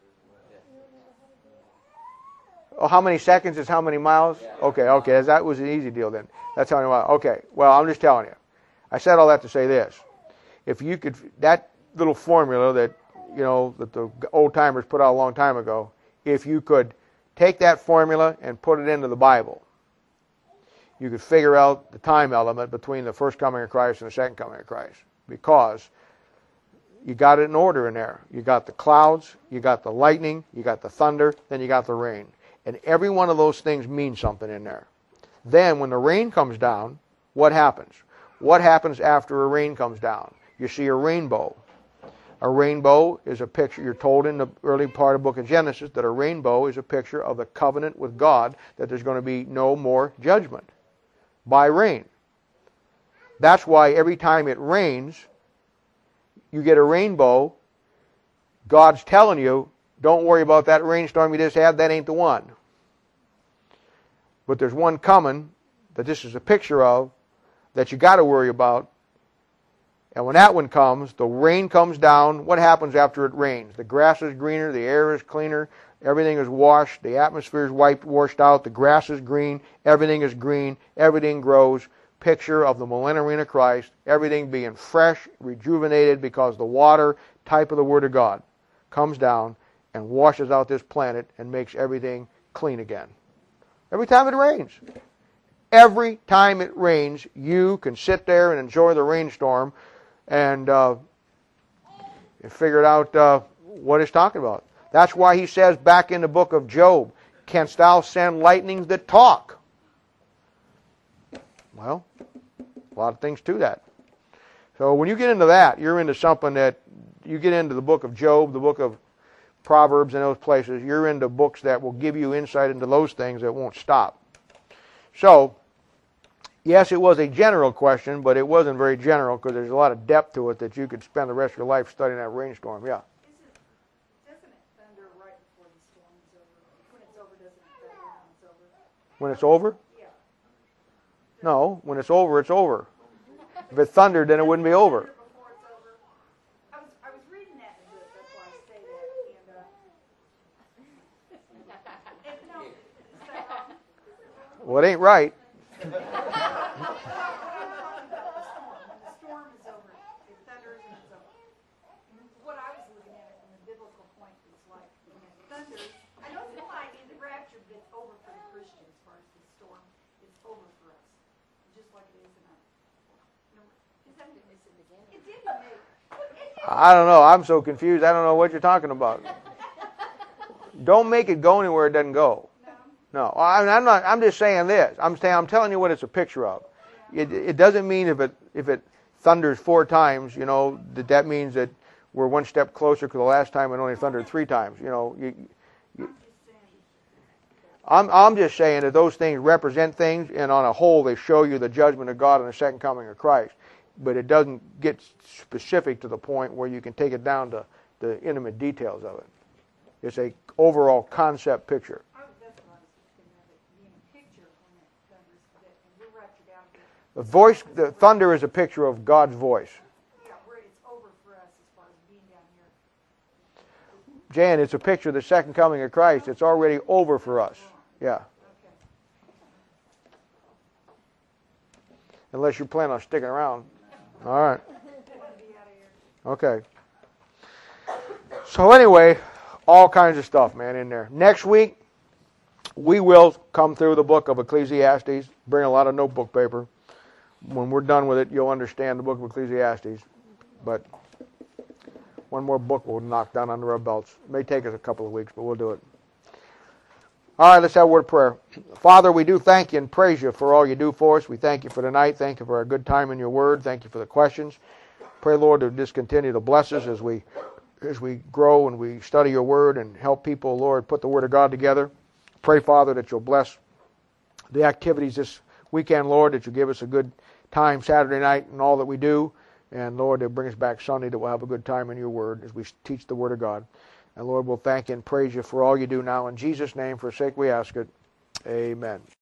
Oh, how many seconds is how many miles? Okay, that was an easy deal then. That's how many miles. Okay, well, I'm just telling you. I said all that to say this. If you could, that little formula that the old timers put out a long time ago, if you could take that formula and put it into the Bible, you could figure out the time element between the first coming of Christ and the second coming of Christ, because you got it in order in there. You got the clouds, you got the lightning, you got the thunder, then you got the rain. And every one of those things means something in there. Then when the rain comes down, what happens? What happens after a rain comes down? You see a rainbow. A rainbow is a picture, you're told in the early part of the book of Genesis that a rainbow is a picture of the covenant with God, that there's going to be no more judgment by rain. That's why every time it rains, you get a rainbow. God's telling you, don't worry about that rainstorm you just had, that ain't the one. But there's one coming that this is a picture of that you got to worry about. And when that one comes, the rain comes down. What happens after it rains? The grass is greener, the air is cleaner, everything is washed, the atmosphere is washed out, the grass is green, everything is green, everything grows. Picture of the millennial reign of Christ, everything being fresh, rejuvenated, because the water, type of the Word of God, comes down and washes out this planet and makes everything clean again. Every time it rains. every time it rains, you can sit there and enjoy the rainstorm and figure out what it's talking about. That's why he says back in the book of Job, canst thou send lightnings that talk? Well, a lot of things to that. So when you get into that, you're into something that, you get into the book of Job, the book of Proverbs and those places, you're into books that will give you insight into those things that won't stop. So, yes, it was a general question, but it wasn't very general because there's a lot of depth to it that you could spend the rest of your life studying that rainstorm. Yeah. Doesn't it thunder right before the storm is over? When it's over, doesn't it thunder when it's over? When it's over? Yeah. No, when it's over, it's over. If it thundered, then it wouldn't be over. Before it's over. I was reading that in the book, that's why I say that. And no, is that wrong? Well, it ain't right. When the storm is over, it thunders and it's over. What I was looking at from the biblical point is like when it thunders. I don't feel like in the rapture that it's over for the Christian as far as the storm. It's over for us, just like it is in our. It didn't make. I don't know. I'm so confused. I don't know what you're talking about. Don't make it go anywhere it doesn't go. No, I'm not. I'm just saying this. I'm telling you what it's a picture of. It doesn't mean if it thunders 4 times, you know, that means that we're one step closer to the last time it only thundered 3 times. You know, I'm just saying that those things represent things, and on a whole, they show you the judgment of God and the second coming of Christ. But it doesn't get specific to the point where you can take it down to the intimate details of it. It's a overall concept picture. The thunder is a picture of God's voice. Yeah, where it's over for us as far as being down here. Jan, it's a picture of the second coming of Christ. It's already over for us. Yeah. Unless you plan on sticking around. All right. Okay. So anyway, all kinds of stuff, man, in there. Next week, we will come through the book of Ecclesiastes. Bring a lot of notebook paper. When we're done with it, you'll understand the book of Ecclesiastes. But one more book we'll knock down under our belts. It may take us a couple of weeks, but we'll do it. All right, let's have a word of prayer. Father, we do thank you and praise you for all you do for us. We thank you for tonight. Thank you for a good time in your word. Thank you for the questions. Pray, Lord, to just continue to bless us as we grow and we study your word and help people, Lord, put the word of God together. Pray, Father, that you'll bless the activities this weekend, Lord, that you give us a good time Saturday night and all that we do. And, Lord, that bring us back Sunday, that we'll have a good time in your word as we teach the word of God. And, Lord, we'll thank you and praise you for all you do now. In Jesus' name, for sake we ask it. Amen.